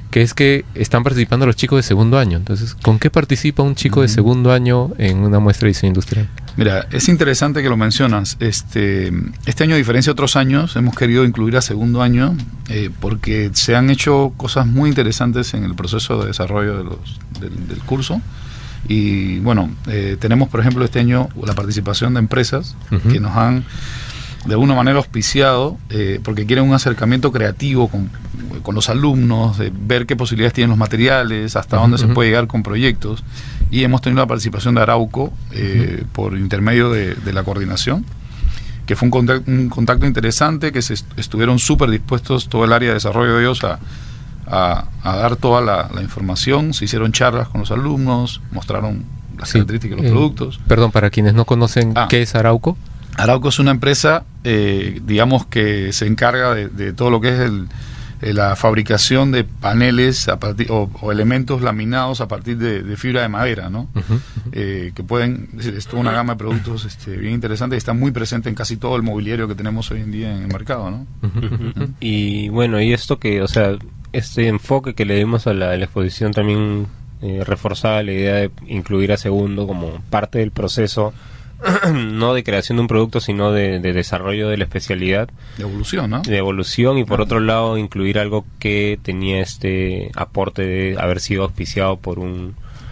Speaker 1: que es que están participando los chicos de segundo año. Entonces, ¿con qué participa un chico de segundo año en una muestra de diseño industrial?
Speaker 7: Mira, es interesante que lo mencionas. Este año, a diferencia de otros años, hemos querido incluir a segundo año porque se han hecho cosas muy interesantes en el proceso de desarrollo del curso. Y bueno, tenemos por ejemplo este año la participación de empresas que nos han de alguna manera auspiciado porque quieren un acercamiento creativo con los alumnos, de ver qué posibilidades tienen los materiales, hasta dónde se puede llegar con proyectos. Y hemos tenido la participación de Arauco por intermedio de la coordinación, que fue un contacto interesante, que estuvieron súper dispuestos todo el área de desarrollo de ellos a dar toda la información. Se hicieron charlas con los alumnos, mostraron las características de los productos.
Speaker 1: Perdón, para quienes no conocen, ¿qué es Arauco?
Speaker 7: Arauco es una empresa, digamos, que se encarga de todo lo que es la fabricación de paneles a partir, o elementos laminados a partir de fibra de madera, ¿no? Que pueden, es toda una gama de productos bien interesante y está muy presente en casi todo el mobiliario que tenemos hoy en día en el mercado, ¿no?
Speaker 2: Y bueno, y esto que, o sea, este enfoque que le dimos a la exposición también reforzaba la idea de incluir a segundo como parte del proceso, no de creación de un producto, sino de desarrollo de la especialidad.
Speaker 7: De evolución, ¿no?
Speaker 2: De evolución, y por otro lado incluir algo que tenía este aporte de haber sido auspiciado por un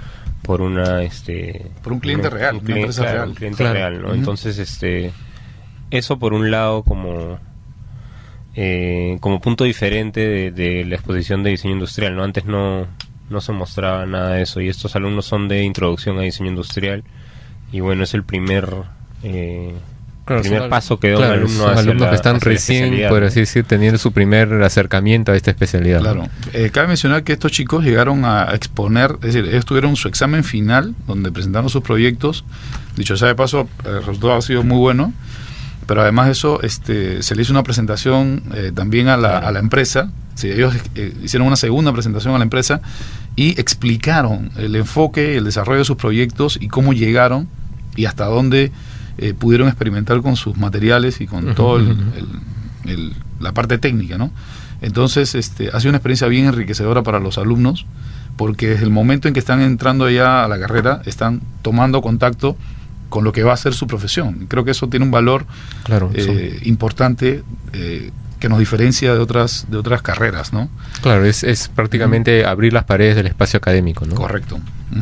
Speaker 7: cliente real, una empresa real.
Speaker 2: Un cliente real, ¿no? Entonces, eso por un lado como punto diferente de la exposición de diseño industrial, ¿no? Antes no se mostraba nada de eso, y estos alumnos son de introducción a diseño industrial. Y bueno, es el primer paso que da un alumno hacia
Speaker 1: alumnos que están recién, por así decir, teniendo su primer acercamiento a esta especialidad.
Speaker 7: Claro. Cabe mencionar que estos chicos llegaron a exponer, es decir, ellos tuvieron su examen final, donde presentaron sus proyectos. Dicho sea de paso, el resultado ha sido muy bueno, pero además de eso, se le hizo una presentación también a la empresa. Sí, ellos hicieron una segunda presentación a la empresa y explicaron el enfoque, el desarrollo de sus proyectos y cómo llegaron y hasta dónde pudieron experimentar con sus materiales y con todo la parte técnica, ¿no? Entonces, ha sido una experiencia bien enriquecedora para los alumnos, porque desde el momento en que están entrando ya a la carrera, están tomando contacto con lo que va a ser su profesión. Creo que eso tiene un valor importante que nos diferencia de otras carreras, ¿no?
Speaker 1: Claro, es prácticamente abrir las paredes del espacio académico, ¿no?
Speaker 7: Correcto.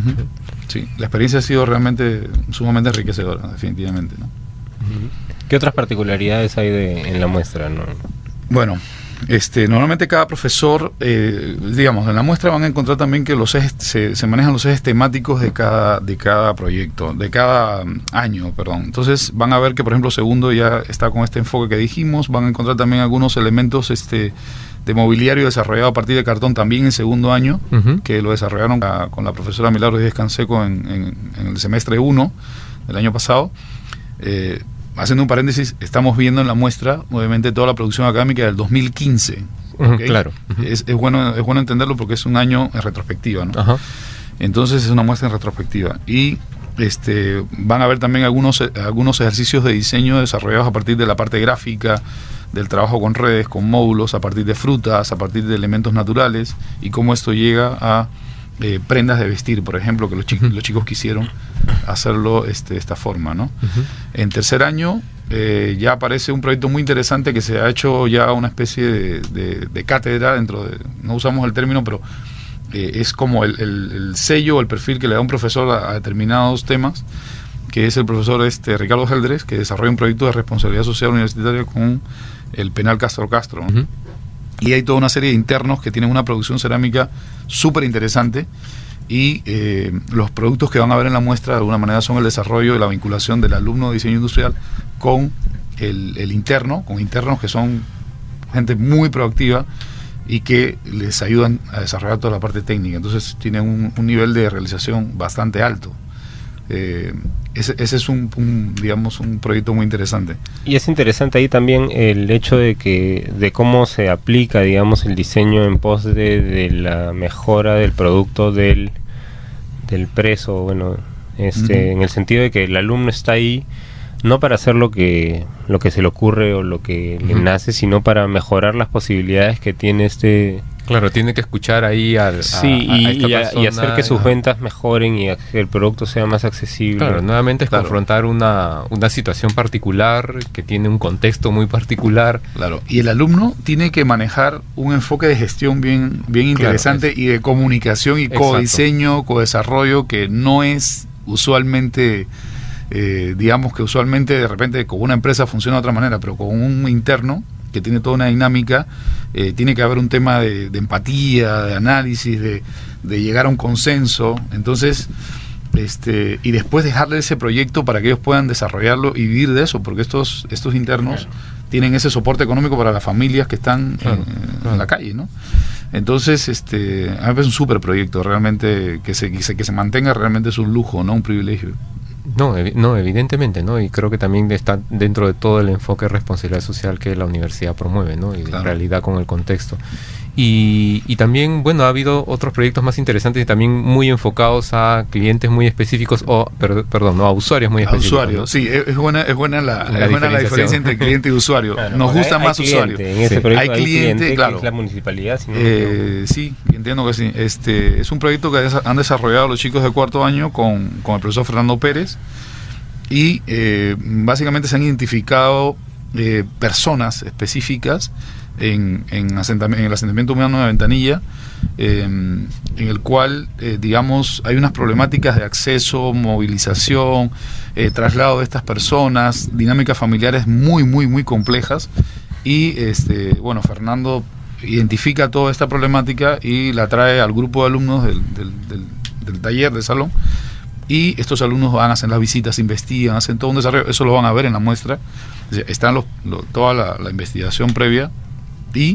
Speaker 7: Sí, la experiencia ha sido realmente sumamente enriquecedora, definitivamente, ¿no?
Speaker 2: ¿Qué otras particularidades hay en la muestra, no?
Speaker 7: Bueno, normalmente cada profesor, digamos, en la muestra van a encontrar también que los ejes, se manejan los ejes temáticos de cada proyecto, de cada año, perdón. Entonces van a ver que, por ejemplo, segundo ya está con este enfoque que dijimos. Van a encontrar también algunos elementos de mobiliario desarrollado a partir de cartón también en segundo año, que lo desarrollaron con la profesora Milagros Díaz Canseco en el semestre 1 del año pasado. Haciendo un paréntesis, estamos viendo en la muestra, obviamente, toda la producción académica del 2015. ¿Okay? Claro. Es bueno entenderlo porque es un año en retrospectiva, ¿no? Entonces es una muestra en retrospectiva. Y van a ver también algunos ejercicios de diseño desarrollados a partir de la parte gráfica, del trabajo con redes, con módulos, a partir de frutas, a partir de elementos naturales, y cómo esto llega a prendas de vestir, por ejemplo, que los chicos quisieron hacerlo de esta forma, ¿no? En tercer año ya aparece un proyecto muy interesante que se ha hecho ya una especie de cátedra dentro de, no usamos el término, pero es como el sello o el perfil que le da un profesor a determinados temas, que es el profesor Ricardo Geldres, que desarrolla un proyecto de responsabilidad social universitaria con el penal Castro Castro, ¿no? Y hay toda una serie de internos que tienen una producción cerámica súper interesante, y los productos que van a ver en la muestra de alguna manera son el desarrollo y la vinculación del alumno de diseño industrial con el interno, con internos que son gente muy proactiva y que les ayudan a desarrollar toda la parte técnica. Entonces tienen un nivel de realización bastante alto. Ese es un proyecto muy interesante.
Speaker 2: Y es interesante ahí también el hecho de cómo se aplica, digamos, el diseño en pos de la mejora del producto del preso, bueno, en el sentido de que el alumno está ahí no para hacer lo que se le ocurre o lo que le nace, sino para mejorar las posibilidades que tiene
Speaker 1: Claro, tiene que escuchar ahí a esta
Speaker 2: y hacer que sus
Speaker 1: persona.
Speaker 2: ventas mejoren y que el producto sea más accesible.
Speaker 1: Claro, nuevamente es confrontar una situación particular que tiene un contexto muy particular.
Speaker 7: Claro, y el alumno tiene que manejar un enfoque de gestión bien interesante y de comunicación y codiseño, codesarrollo, que no es usualmente, digamos que usualmente de repente con una empresa funciona de otra manera, pero con un interno que tiene toda una dinámica, tiene que haber un tema de empatía, de análisis, de llegar a un consenso. Entonces, y después dejarle ese proyecto para que ellos puedan desarrollarlo y vivir de eso, porque estos internos tienen ese soporte económico para las familias que están en la calle, ¿no? Entonces, a mí me parece un súper proyecto, realmente, que se mantenga realmente es un lujo, no un privilegio.
Speaker 1: No, evidentemente, ¿no? Y creo que también está dentro de todo el enfoque de responsabilidad social que la universidad promueve, ¿no? Y en realidad con el contexto. Y también, bueno, ha habido otros proyectos más interesantes y también muy enfocados a clientes muy específicos, no, a usuarios muy específicos. A usuarios,
Speaker 7: ¿no? Sí, es buena la diferencia entre cliente y usuario.
Speaker 2: Claro,
Speaker 7: nos gusta más
Speaker 2: cliente,
Speaker 7: usuario.
Speaker 2: En ese proyecto
Speaker 7: hay cliente, claro.
Speaker 2: Que es la municipalidad.
Speaker 7: Sí, entiendo que sí. Es un proyecto que han desarrollado los chicos de cuarto año con el profesor Fernando Pérez y básicamente se han identificado personas específicas en el asentamiento humano de Ventanilla, en el cual, digamos, hay unas problemáticas de acceso, movilización, traslado de estas personas, dinámicas familiares muy complejas y, bueno, Fernando identifica toda esta problemática y la trae al grupo de alumnos del taller, del salón, y estos alumnos van a hacer las visitas, investigan, hacen todo un desarrollo, eso lo van a ver en la muestra, están toda la investigación previa y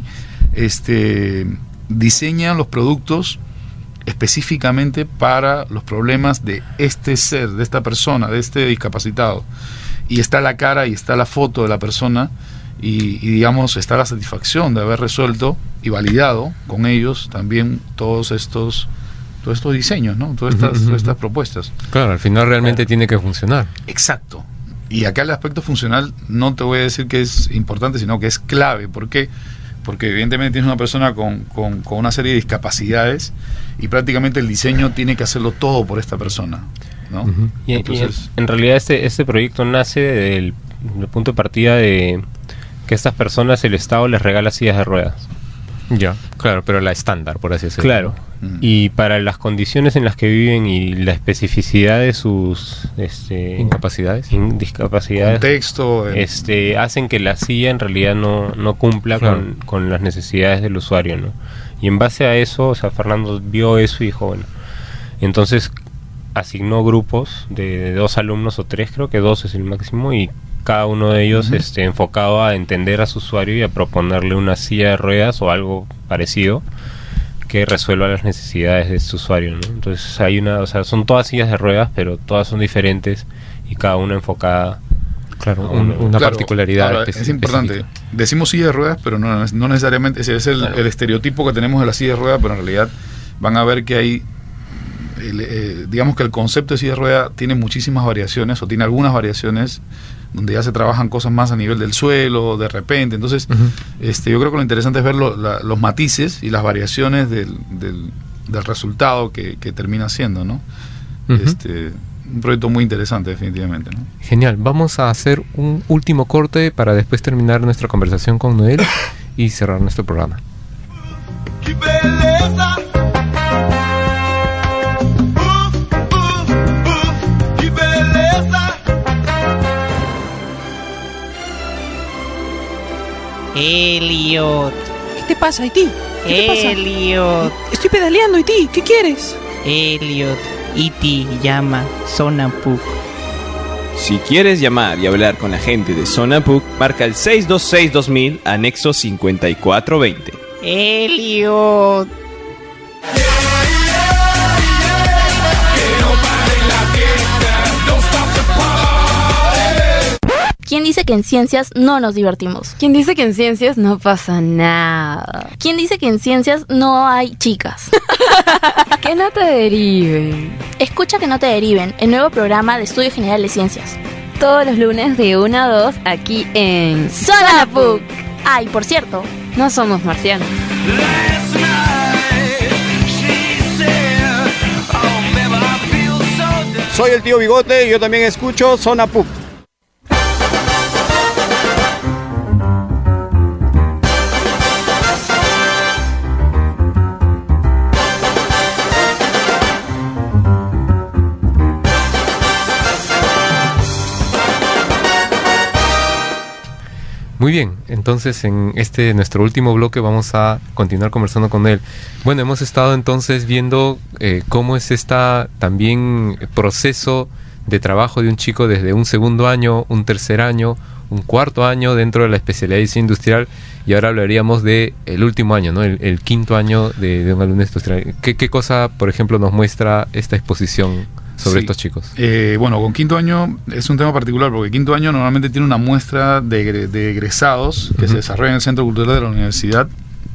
Speaker 7: diseñan los productos específicamente para los problemas de este ser, de esta persona, de este discapacitado, y está la cara y está la foto de la persona y digamos está la satisfacción de haber resuelto y validado con ellos también todos estos diseños, ¿no? Todas estas propuestas.
Speaker 1: Claro, al final realmente tiene que funcionar.
Speaker 7: Exacto. Y acá el aspecto funcional no te voy a decir que es importante, sino que es clave. ¿Por qué? Porque evidentemente tienes una persona con una serie de discapacidades y prácticamente el diseño tiene que hacerlo todo por esta persona, ¿no?
Speaker 2: Entonces, en realidad este proyecto nace del punto de partida de que a estas personas el Estado les regala sillas de ruedas.
Speaker 1: Ya, claro, pero la estándar, por así decirlo.
Speaker 2: Claro. Y para las condiciones en las que viven y la especificidad de sus
Speaker 1: incapacidades,
Speaker 7: contexto,
Speaker 2: hacen que la silla en realidad no cumpla con las necesidades del usuario, ¿no? Y en base a eso, o sea, Fernando vio eso y dijo, bueno, entonces asignó grupos de 2 alumnos o 3, creo que 2 es el máximo, y cada uno de ellos enfocado a entender a su usuario y a proponerle una silla de ruedas o algo parecido que resuelva las necesidades de su usuario, ¿no? Entonces hay son todas sillas de ruedas, pero todas son diferentes y cada una enfocada.
Speaker 1: Claro, una particularidad.
Speaker 7: Claro, es importante. Decimos silla de ruedas, pero no necesariamente. Ese es el estereotipo que tenemos de la silla de ruedas, pero en realidad van a ver que hay, digamos que el concepto de silla de rueda tiene muchísimas variaciones, o tiene algunas variaciones donde ya se trabajan cosas más a nivel del suelo, de repente. Entonces, yo creo que lo interesante es ver los matices y las variaciones del resultado que termina siendo, ¿no? Un proyecto muy interesante, definitivamente, ¿no?
Speaker 1: Genial. Vamos a hacer un último corte para después terminar nuestra conversación con Noel y cerrar nuestro programa.
Speaker 3: ¡Qué beleza! ¡Qué beleza!
Speaker 5: Elliot.
Speaker 15: ¿Qué te pasa, Iti?
Speaker 5: Elliot.
Speaker 15: Estoy pedaleando, Iti. ¿Qué quieres?
Speaker 5: Elliot. Iti llama Zona PUC.
Speaker 16: Si quieres llamar y hablar con la gente de Zona PUC, marca el 626-2000, anexo 5420.
Speaker 5: Elliot.
Speaker 4: ¿Quién dice que en ciencias no nos divertimos?
Speaker 11: ¿Quién dice que en ciencias no pasa nada?
Speaker 4: ¿Quién dice que en ciencias no hay chicas?
Speaker 11: Que no te deriven.
Speaker 4: Escucha Que no te deriven, el nuevo programa de Estudio General de Ciencias.
Speaker 11: Todos los lunes de 1 a 2 aquí en
Speaker 4: Zona PUC. Ay, por cierto,
Speaker 11: no somos marcianos.
Speaker 3: Last night
Speaker 17: Soy el tío Bigote y yo también escucho Zona PUC.
Speaker 1: Muy bien, entonces en nuestro último bloque vamos a continuar conversando con él. Bueno, hemos estado entonces viendo cómo es también proceso de trabajo de un chico desde un segundo año, un tercer año, un cuarto año dentro de la especialidad de diseño industrial, y ahora hablaríamos de el último año, ¿no? El quinto año de un alumno industrial. ¿Qué cosa, por ejemplo, nos muestra esta exposición sobre estos chicos?
Speaker 7: Bueno, con quinto año es un tema particular porque quinto año normalmente tiene una muestra de egresados que se desarrolla en el Centro Cultural de la Universidad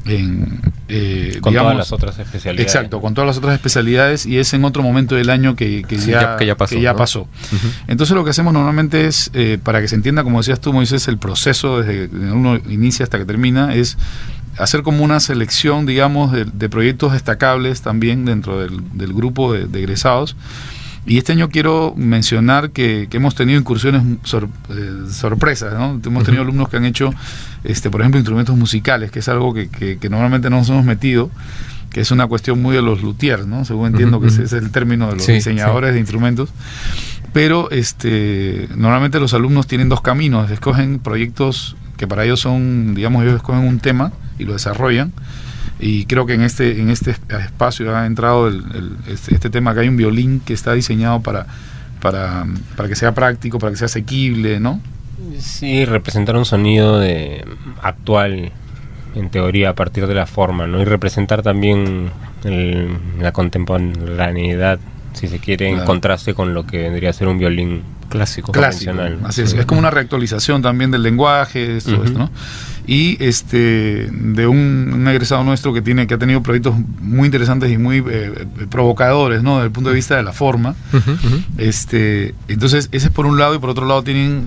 Speaker 2: con todas las otras especialidades.
Speaker 7: Exacto, con todas las otras especialidades, y es en otro momento del año que ya pasó. Entonces lo que hacemos normalmente es, para que se entienda, como decías tú, Moisés, el proceso desde que uno inicia hasta que termina, es hacer como una selección, digamos, de proyectos destacables también dentro del grupo de egresados. Y este año quiero mencionar que hemos tenido incursiones sorpresas, ¿no? Hemos tenido alumnos que han hecho, por ejemplo, instrumentos musicales, que es algo que normalmente no nos hemos metido, que es una cuestión muy de los luthiers, ¿no? Según entiendo que ese es el término de los diseñadores de instrumentos. Pero normalmente los alumnos tienen dos caminos: escogen proyectos que para ellos son, digamos, ellos escogen un tema y lo desarrollan. Y creo que en este espacio ha entrado este tema, que hay un violín que está diseñado para que sea práctico, para que sea asequible, ¿no?
Speaker 2: Sí, representar un sonido actual, en teoría, a partir de la forma, ¿no? Y representar también la contemporaneidad, si se quiere, en contraste con lo que vendría a ser un violín clásico. Convencional.
Speaker 7: Así es como una reactualización también del lenguaje, todo esto, ¿no? Y de un egresado nuestro que ha tenido proyectos muy interesantes y muy provocadores, ¿no? Desde el punto de vista de la forma. Entonces ese es por un lado, y por otro lado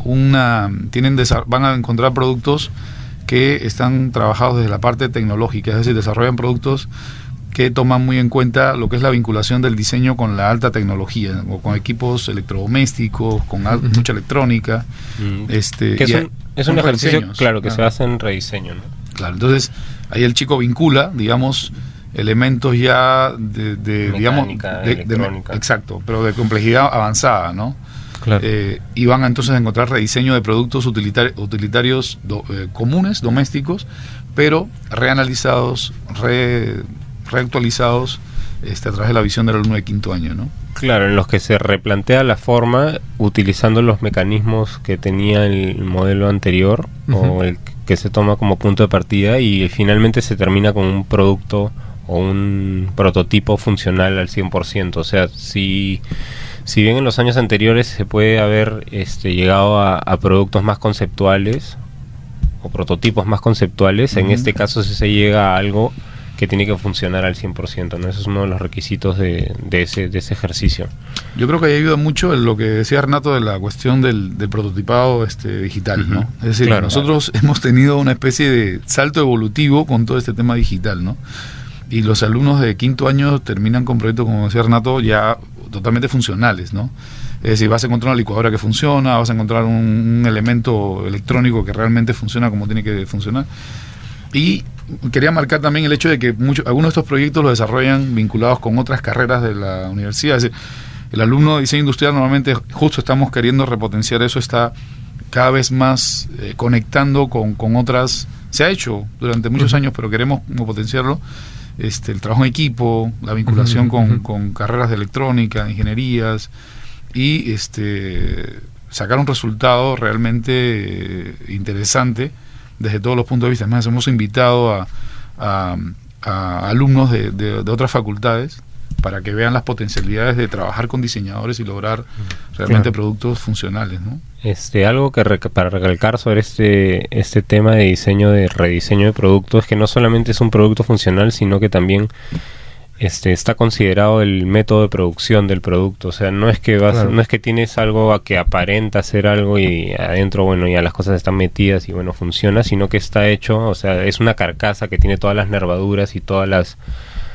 Speaker 7: van a encontrar productos que están trabajados desde la parte tecnológica, es decir, desarrollan productos que toman muy en cuenta lo que es la vinculación del diseño con la alta tecnología, o con equipos electrodomésticos, con mucha electrónica.
Speaker 2: Es un ejercicio, claro, que se basa en rediseño, ¿no?
Speaker 7: Claro, entonces ahí el chico vincula, digamos, elementos ya de
Speaker 2: mecánica, electrónica.
Speaker 7: Exacto, pero de complejidad avanzada, ¿no?
Speaker 1: Claro.
Speaker 7: Y van entonces a encontrar rediseño de productos utilitarios comunes, domésticos, pero reanalizados, reactualizados a través de la visión del alumno de quinto año, ¿no?
Speaker 2: Claro, en los que se replantea la forma utilizando los mecanismos que tenía el modelo anterior, o el que se toma como punto de partida, y finalmente se termina con un producto o un prototipo funcional al 100%. O sea, si bien en los años anteriores se puede haber llegado a productos más conceptuales o prototipos más conceptuales, en este caso se llega a algo que tiene que funcionar al 100%, ¿no? Ese es uno de los requisitos de ese ejercicio.
Speaker 7: Yo creo que ahí ayuda mucho en lo que decía Renato de la cuestión del prototipado digital, ¿no? Es decir, nosotros hemos tenido una especie de salto evolutivo con todo este tema digital, ¿no? Y los alumnos de quinto año terminan con proyectos, como decía Renato, ya totalmente funcionales, ¿no? Es decir, vas a encontrar una licuadora que funciona, vas a encontrar un elemento electrónico que realmente funciona como tiene que funcionar. Y quería marcar también el hecho de que algunos de estos proyectos los desarrollan vinculados con otras carreras de la universidad. Es decir, el alumno de diseño industrial normalmente, justo estamos queriendo repotenciar eso, está cada vez más conectando con otras. Se ha hecho durante muchos años, pero queremos potenciarlo. El trabajo en equipo, la vinculación con carreras de electrónica, ingenierías, y sacar un resultado realmente interesante desde todos los puntos de vista. Además, hemos invitado a alumnos de otras facultades para que vean las potencialidades de trabajar con diseñadores y lograr realmente productos funcionales, ¿no?
Speaker 2: Algo para recalcar sobre este tema de rediseño de productos, es que no solamente es un producto funcional, sino que también está considerado el método de producción del producto. O sea, no es que no es que tienes algo que aparenta ser algo y adentro, ya las cosas están metidas y funciona, sino que está hecho, o sea, es una carcasa que tiene todas las nervaduras y todas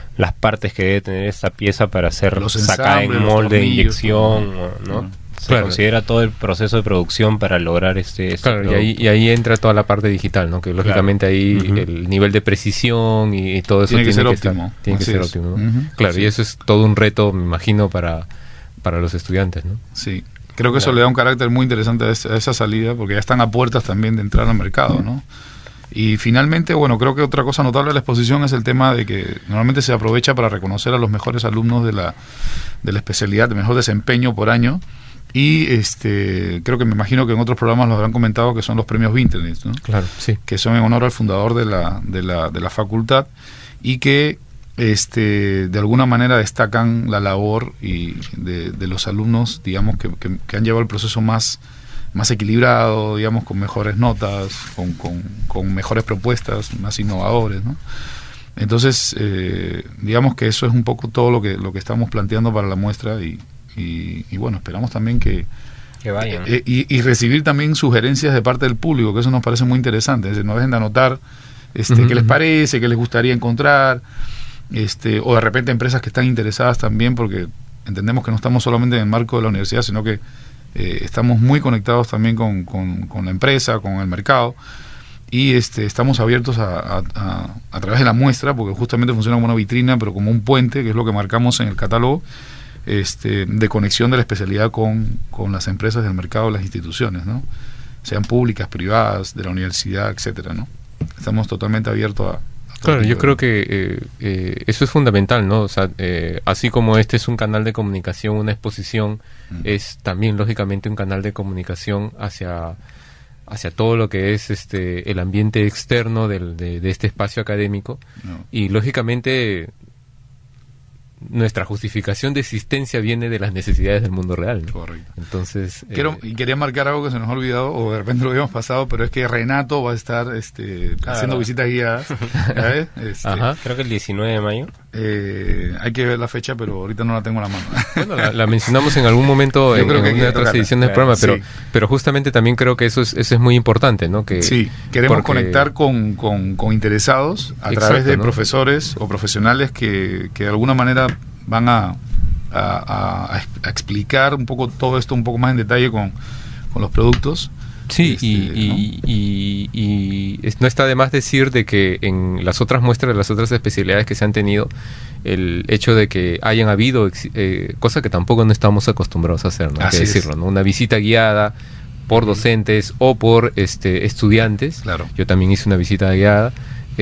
Speaker 2: las partes que debe tener esta pieza para ser
Speaker 7: Los
Speaker 2: sacada en
Speaker 7: ensambles, los
Speaker 2: molde de
Speaker 7: tornillos,
Speaker 2: inyección, ¿no? Se
Speaker 1: Claro.
Speaker 2: considera todo el proceso de producción para lograr este
Speaker 1: Claro,
Speaker 2: producto.
Speaker 1: y ahí entra toda la parte digital, ¿no? Que lógicamente ahí el nivel de precisión y todo eso
Speaker 7: Tiene que ser
Speaker 1: estar-
Speaker 7: óptimo.
Speaker 1: tiene que
Speaker 7: Así
Speaker 1: ser
Speaker 7: es.
Speaker 1: óptimo, ¿no?
Speaker 7: Ujú.
Speaker 1: Claro,
Speaker 7: Sí.
Speaker 1: y eso es todo un reto, me imagino, para los estudiantes, ¿no?
Speaker 7: Sí, creo que eso le da un carácter muy interesante a esa salida, porque ya están a puertas también de entrar al mercado, ¿no? Y finalmente, bueno, creo que otra cosa notable de la exposición es el tema de que normalmente se aprovecha para reconocer a los mejores alumnos de la especialidad, de mejor desempeño por año. Y creo que me imagino que en otros programas lo habrán comentado, que son los premios Vinternet, ¿no?
Speaker 1: Claro, sí.
Speaker 7: Que son en honor al fundador de la facultad y que de alguna manera destacan la labor y de los alumnos, digamos, que han llevado el proceso más equilibrado, digamos, con mejores notas, con mejores propuestas, más innovadores, ¿no? Entonces, digamos que eso es un poco todo lo que estamos planteando para la muestra y bueno, esperamos también que
Speaker 2: vayan.
Speaker 7: Y recibir también sugerencias de parte del público, que eso nos parece muy interesante. Es decir, no dejen de anotar qué les parece, qué les gustaría encontrar, o de repente empresas que están interesadas también, porque entendemos que no estamos solamente en el marco de la universidad, sino que estamos muy conectados también con la empresa, con el mercado, y estamos abiertos a través de la muestra, porque justamente funciona como una vitrina, pero como un puente, que es lo que marcamos en el catálogo, de conexión de la especialidad con las empresas del mercado, las instituciones, ¿no? Sean públicas, privadas, de la universidad, etcétera, ¿no? Estamos totalmente abiertos a
Speaker 1: Claro, yo creo que eso es fundamental, ¿no? O sea, así como este es un canal de comunicación, una exposición, es también lógicamente un canal de comunicación hacia todo lo que es el ambiente externo de este espacio académico.
Speaker 7: No.
Speaker 1: Y lógicamente nuestra justificación de existencia viene de las necesidades del mundo real, ¿no?
Speaker 7: Correcto.
Speaker 1: Entonces,
Speaker 7: y quería marcar algo que se nos ha olvidado, o de repente lo habíamos pasado, pero es que Renato va a estar haciendo visitas guiadas. ¿Sabes?
Speaker 2: Ajá, creo que el 19 de mayo.
Speaker 7: Hay que ver la fecha, pero ahorita no la tengo a la mano.
Speaker 1: Bueno, la mencionamos en algún momento
Speaker 7: Yo
Speaker 1: en
Speaker 7: creo que hay
Speaker 1: alguna
Speaker 7: que
Speaker 1: de otras
Speaker 7: tocarla.
Speaker 1: ediciones del
Speaker 7: Claro,
Speaker 1: programa,
Speaker 7: sí.
Speaker 1: pero justamente también creo que eso es muy importante, ¿no? Que
Speaker 7: Sí, queremos
Speaker 1: porque-
Speaker 7: conectar con interesados a
Speaker 1: Exacto,
Speaker 7: través de
Speaker 1: ¿no?
Speaker 7: profesores o profesionales que de alguna manera van a explicar un poco todo esto un poco más en detalle con los productos.
Speaker 1: Sí, no está de más decir de que en las otras muestras de las otras especialidades que se han tenido, el hecho de que hayan habido, cosa que tampoco no estamos acostumbrados a hacer, ¿no? Hay que
Speaker 7: Así es.
Speaker 1: decirlo, ¿no? Una visita guiada por docentes o por estudiantes.
Speaker 7: Claro.
Speaker 1: Yo también hice una visita guiada.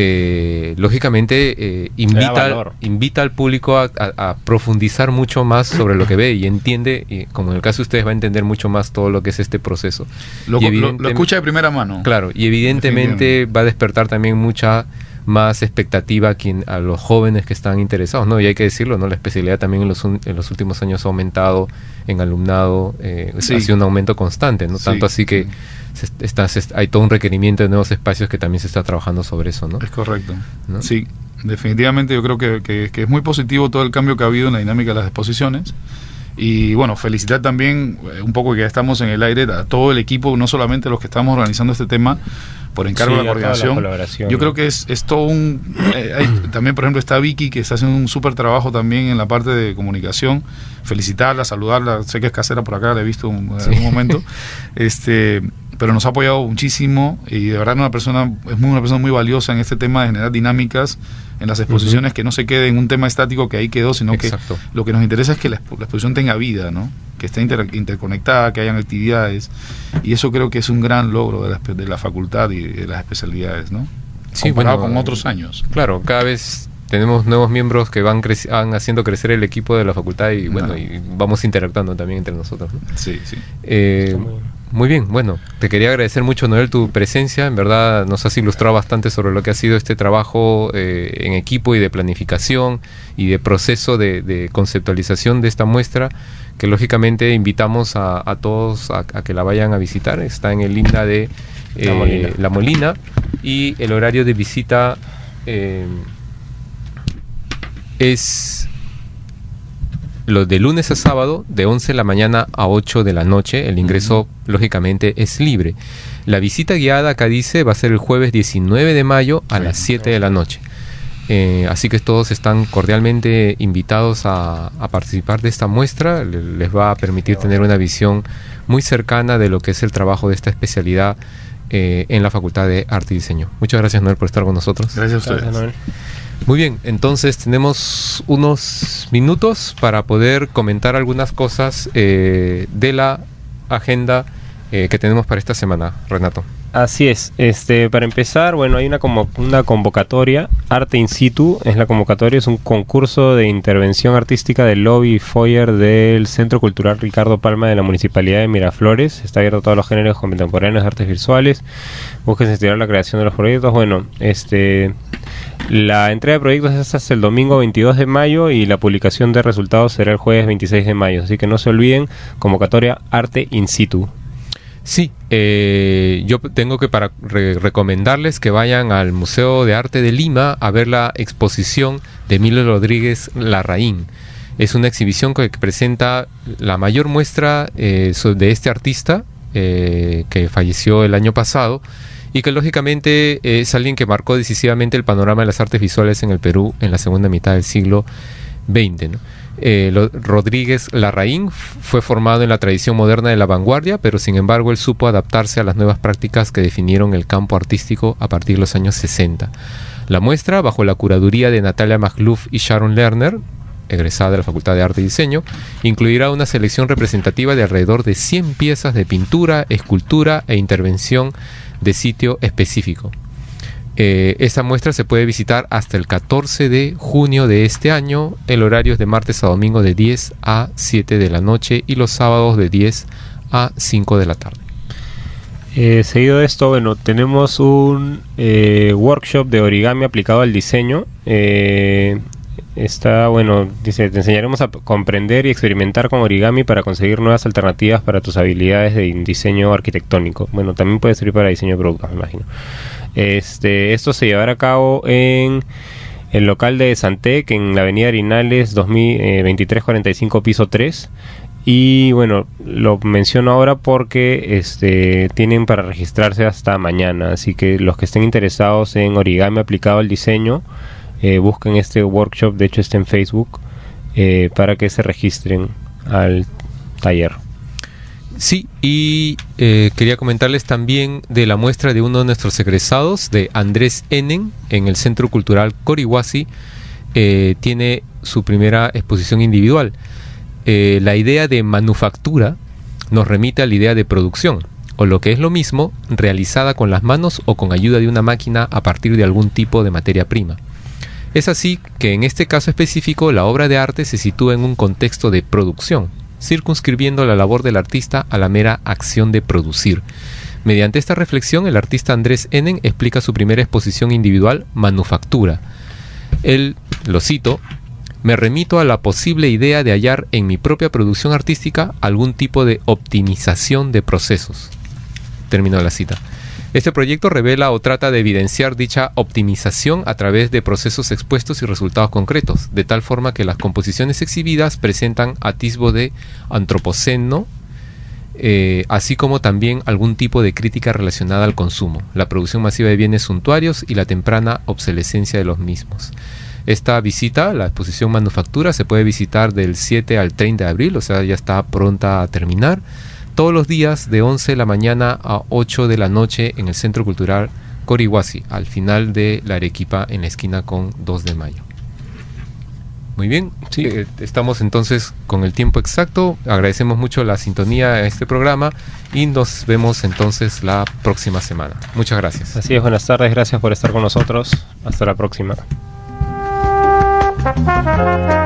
Speaker 1: Lógicamente invita al público a profundizar mucho más sobre lo que ve y entiende, y como en el caso de ustedes va a entender mucho más todo lo que es este proceso.
Speaker 7: Lo escucha de primera mano.
Speaker 1: Claro, y evidentemente va a despertar también mucha más expectativa a los jóvenes que están interesados, ¿no? Y hay que decirlo, ¿no? La especialidad también en los últimos años ha aumentado en alumnado,
Speaker 7: Sí.
Speaker 1: ha sido un aumento constante, ¿no?
Speaker 7: Sí.
Speaker 1: Tanto así que hay todo un requerimiento de nuevos espacios que también se está trabajando sobre eso, ¿no?
Speaker 7: Es correcto.
Speaker 1: ¿No?
Speaker 7: Sí, definitivamente yo creo que es muy positivo todo el cambio que ha habido en la dinámica de las exposiciones. Y bueno, felicitar también, un poco que ya estamos en el aire, a todo el equipo, no solamente los que estamos organizando este tema, por encargo
Speaker 2: Sí,
Speaker 7: de la
Speaker 2: a toda la
Speaker 7: coordinación.
Speaker 2: colaboración.
Speaker 7: Yo creo que es todo un... también, por ejemplo, está Vicky, que está haciendo un súper trabajo también en la parte de comunicación. Felicitarla, saludarla, sé que es casera por acá, la he visto en algún momento. Pero nos ha apoyado muchísimo y de verdad una persona muy valiosa en este tema de generar dinámicas en las exposiciones, que no se quede en un tema estático que ahí quedó, sino
Speaker 1: Exacto.
Speaker 7: que lo que nos interesa es que la exposición tenga vida, ¿no? Que esté interconectada, que hayan actividades, y eso creo que es un gran logro de la facultad y de las especialidades, ¿no?
Speaker 1: Sí,
Speaker 7: Comparado
Speaker 1: bueno,
Speaker 7: con otros años.
Speaker 1: Claro, cada vez tenemos nuevos miembros que van haciendo crecer el equipo de la facultad y bueno, y vamos interactuando también entre nosotros, ¿no?
Speaker 7: Sí, sí.
Speaker 1: Muy bien, bueno, te quería agradecer mucho, Noel, tu presencia. En verdad nos has ilustrado bastante sobre lo que ha sido este trabajo en equipo y de planificación y de proceso de conceptualización de esta muestra, que lógicamente invitamos a todos a que la vayan a visitar. Está en el INDA de La Molina, y el horario de visita es lo de lunes a sábado, de 11 de la mañana a 8 de la noche. El ingreso, lógicamente, es libre. La visita guiada, acá dice, va a ser el jueves 19 de mayo a las 7 de la noche. Así que todos están cordialmente invitados a participar de esta muestra. Les va a permitir tener una visión muy cercana de lo que es el trabajo de esta especialidad en la Facultad de Arte y Diseño. Muchas gracias, Noel, por estar con nosotros.
Speaker 7: Gracias a ustedes.
Speaker 2: Gracias, Noel.
Speaker 1: Muy bien, entonces tenemos unos minutos para poder comentar algunas cosas de la agenda que tenemos para esta semana, Renato.
Speaker 2: Así es, para empezar, bueno, hay una convocatoria, Arte in Situ, es la convocatoria, es un concurso de intervención artística del lobby y foyer del Centro Cultural Ricardo Palma de la Municipalidad de Miraflores. Está abierto a todos los géneros contemporáneos de artes visuales. Busquen estimular la creación de los proyectos. Bueno, la entrega de proyectos es hasta el domingo 22 de mayo y la publicación de resultados será el jueves 26 de mayo. Así que no se olviden, convocatoria Arte in Situ.
Speaker 1: Sí, yo tengo que recomendarles que vayan al Museo de Arte de Lima a ver la exposición de Emilio Rodríguez Larraín. Es una exhibición que presenta la mayor muestra de este artista que falleció el año pasado y que lógicamente es alguien que marcó decisivamente el panorama de las artes visuales en el Perú en la segunda mitad del siglo XX, ¿no? Rodríguez Larraín fue formado en la tradición moderna de la vanguardia, pero sin embargo él supo adaptarse a las nuevas prácticas que definieron el campo artístico a partir de los años 60. La muestra, bajo la curaduría de Natalia Magluf y Sharon Lerner, egresada de la Facultad de Arte y Diseño, incluirá una selección representativa de alrededor de 100 piezas de pintura, escultura e intervención de sitio específico. Esta muestra se puede visitar hasta el 14 de junio de este año. El horario es de martes a domingo de 10 a 7 de la noche y los sábados de 10 a 5 de la tarde.
Speaker 2: Seguido de esto, bueno, tenemos un workshop de origami aplicado al diseño. Dice, te enseñaremos a comprender y experimentar con origami para conseguir nuevas alternativas para tus habilidades de diseño arquitectónico. Bueno, también puede servir para diseño de productos, me imagino. Esto se llevará a cabo en el local de Santec, en la avenida Arenales 2345 piso 3. Y bueno, lo menciono ahora porque tienen para registrarse hasta mañana. Así que los que estén interesados en origami aplicado al diseño, busquen este workshop, de hecho está en Facebook, para que se registren al taller.
Speaker 1: Sí, y quería comentarles también de la muestra de uno de nuestros egresados, de Andrés Enen, en el Centro Cultural Corihuasi. Tiene su primera exposición individual. La idea de manufactura nos remite a la idea de producción, o lo que es lo mismo, realizada con las manos o con ayuda de una máquina a partir de algún tipo de materia prima. Es así que en este caso específico la obra de arte se sitúa en un contexto de producción, circunscribiendo la labor del artista a la mera acción de producir. Mediante esta reflexión, el artista Andrés Enen explica su primera exposición individual, Manufactura. Él, lo cito, me remito a la posible idea de hallar en mi propia producción artística algún tipo de optimización de procesos. Termino la cita. Este proyecto revela o trata de evidenciar dicha optimización a través de procesos expuestos y resultados concretos, de tal forma que las composiciones exhibidas presentan atisbo de antropoceno, así como también algún tipo de crítica relacionada al consumo, la producción masiva de bienes suntuarios y la temprana obsolescencia de los mismos. Esta visita, la exposición Manufactura, se puede visitar del 7 al 30 de abril, o sea, ya está pronta a terminar, todos los días de 11 de la mañana a 8 de la noche en el Centro Cultural Corihuasi, al final de la Arequipa, en la esquina con 2 de mayo. Muy bien, sí. Estamos entonces con el tiempo exacto. Agradecemos mucho la sintonía a este programa y nos vemos entonces la próxima semana. Muchas gracias.
Speaker 2: Así es, buenas tardes, gracias por estar con nosotros. Hasta la próxima.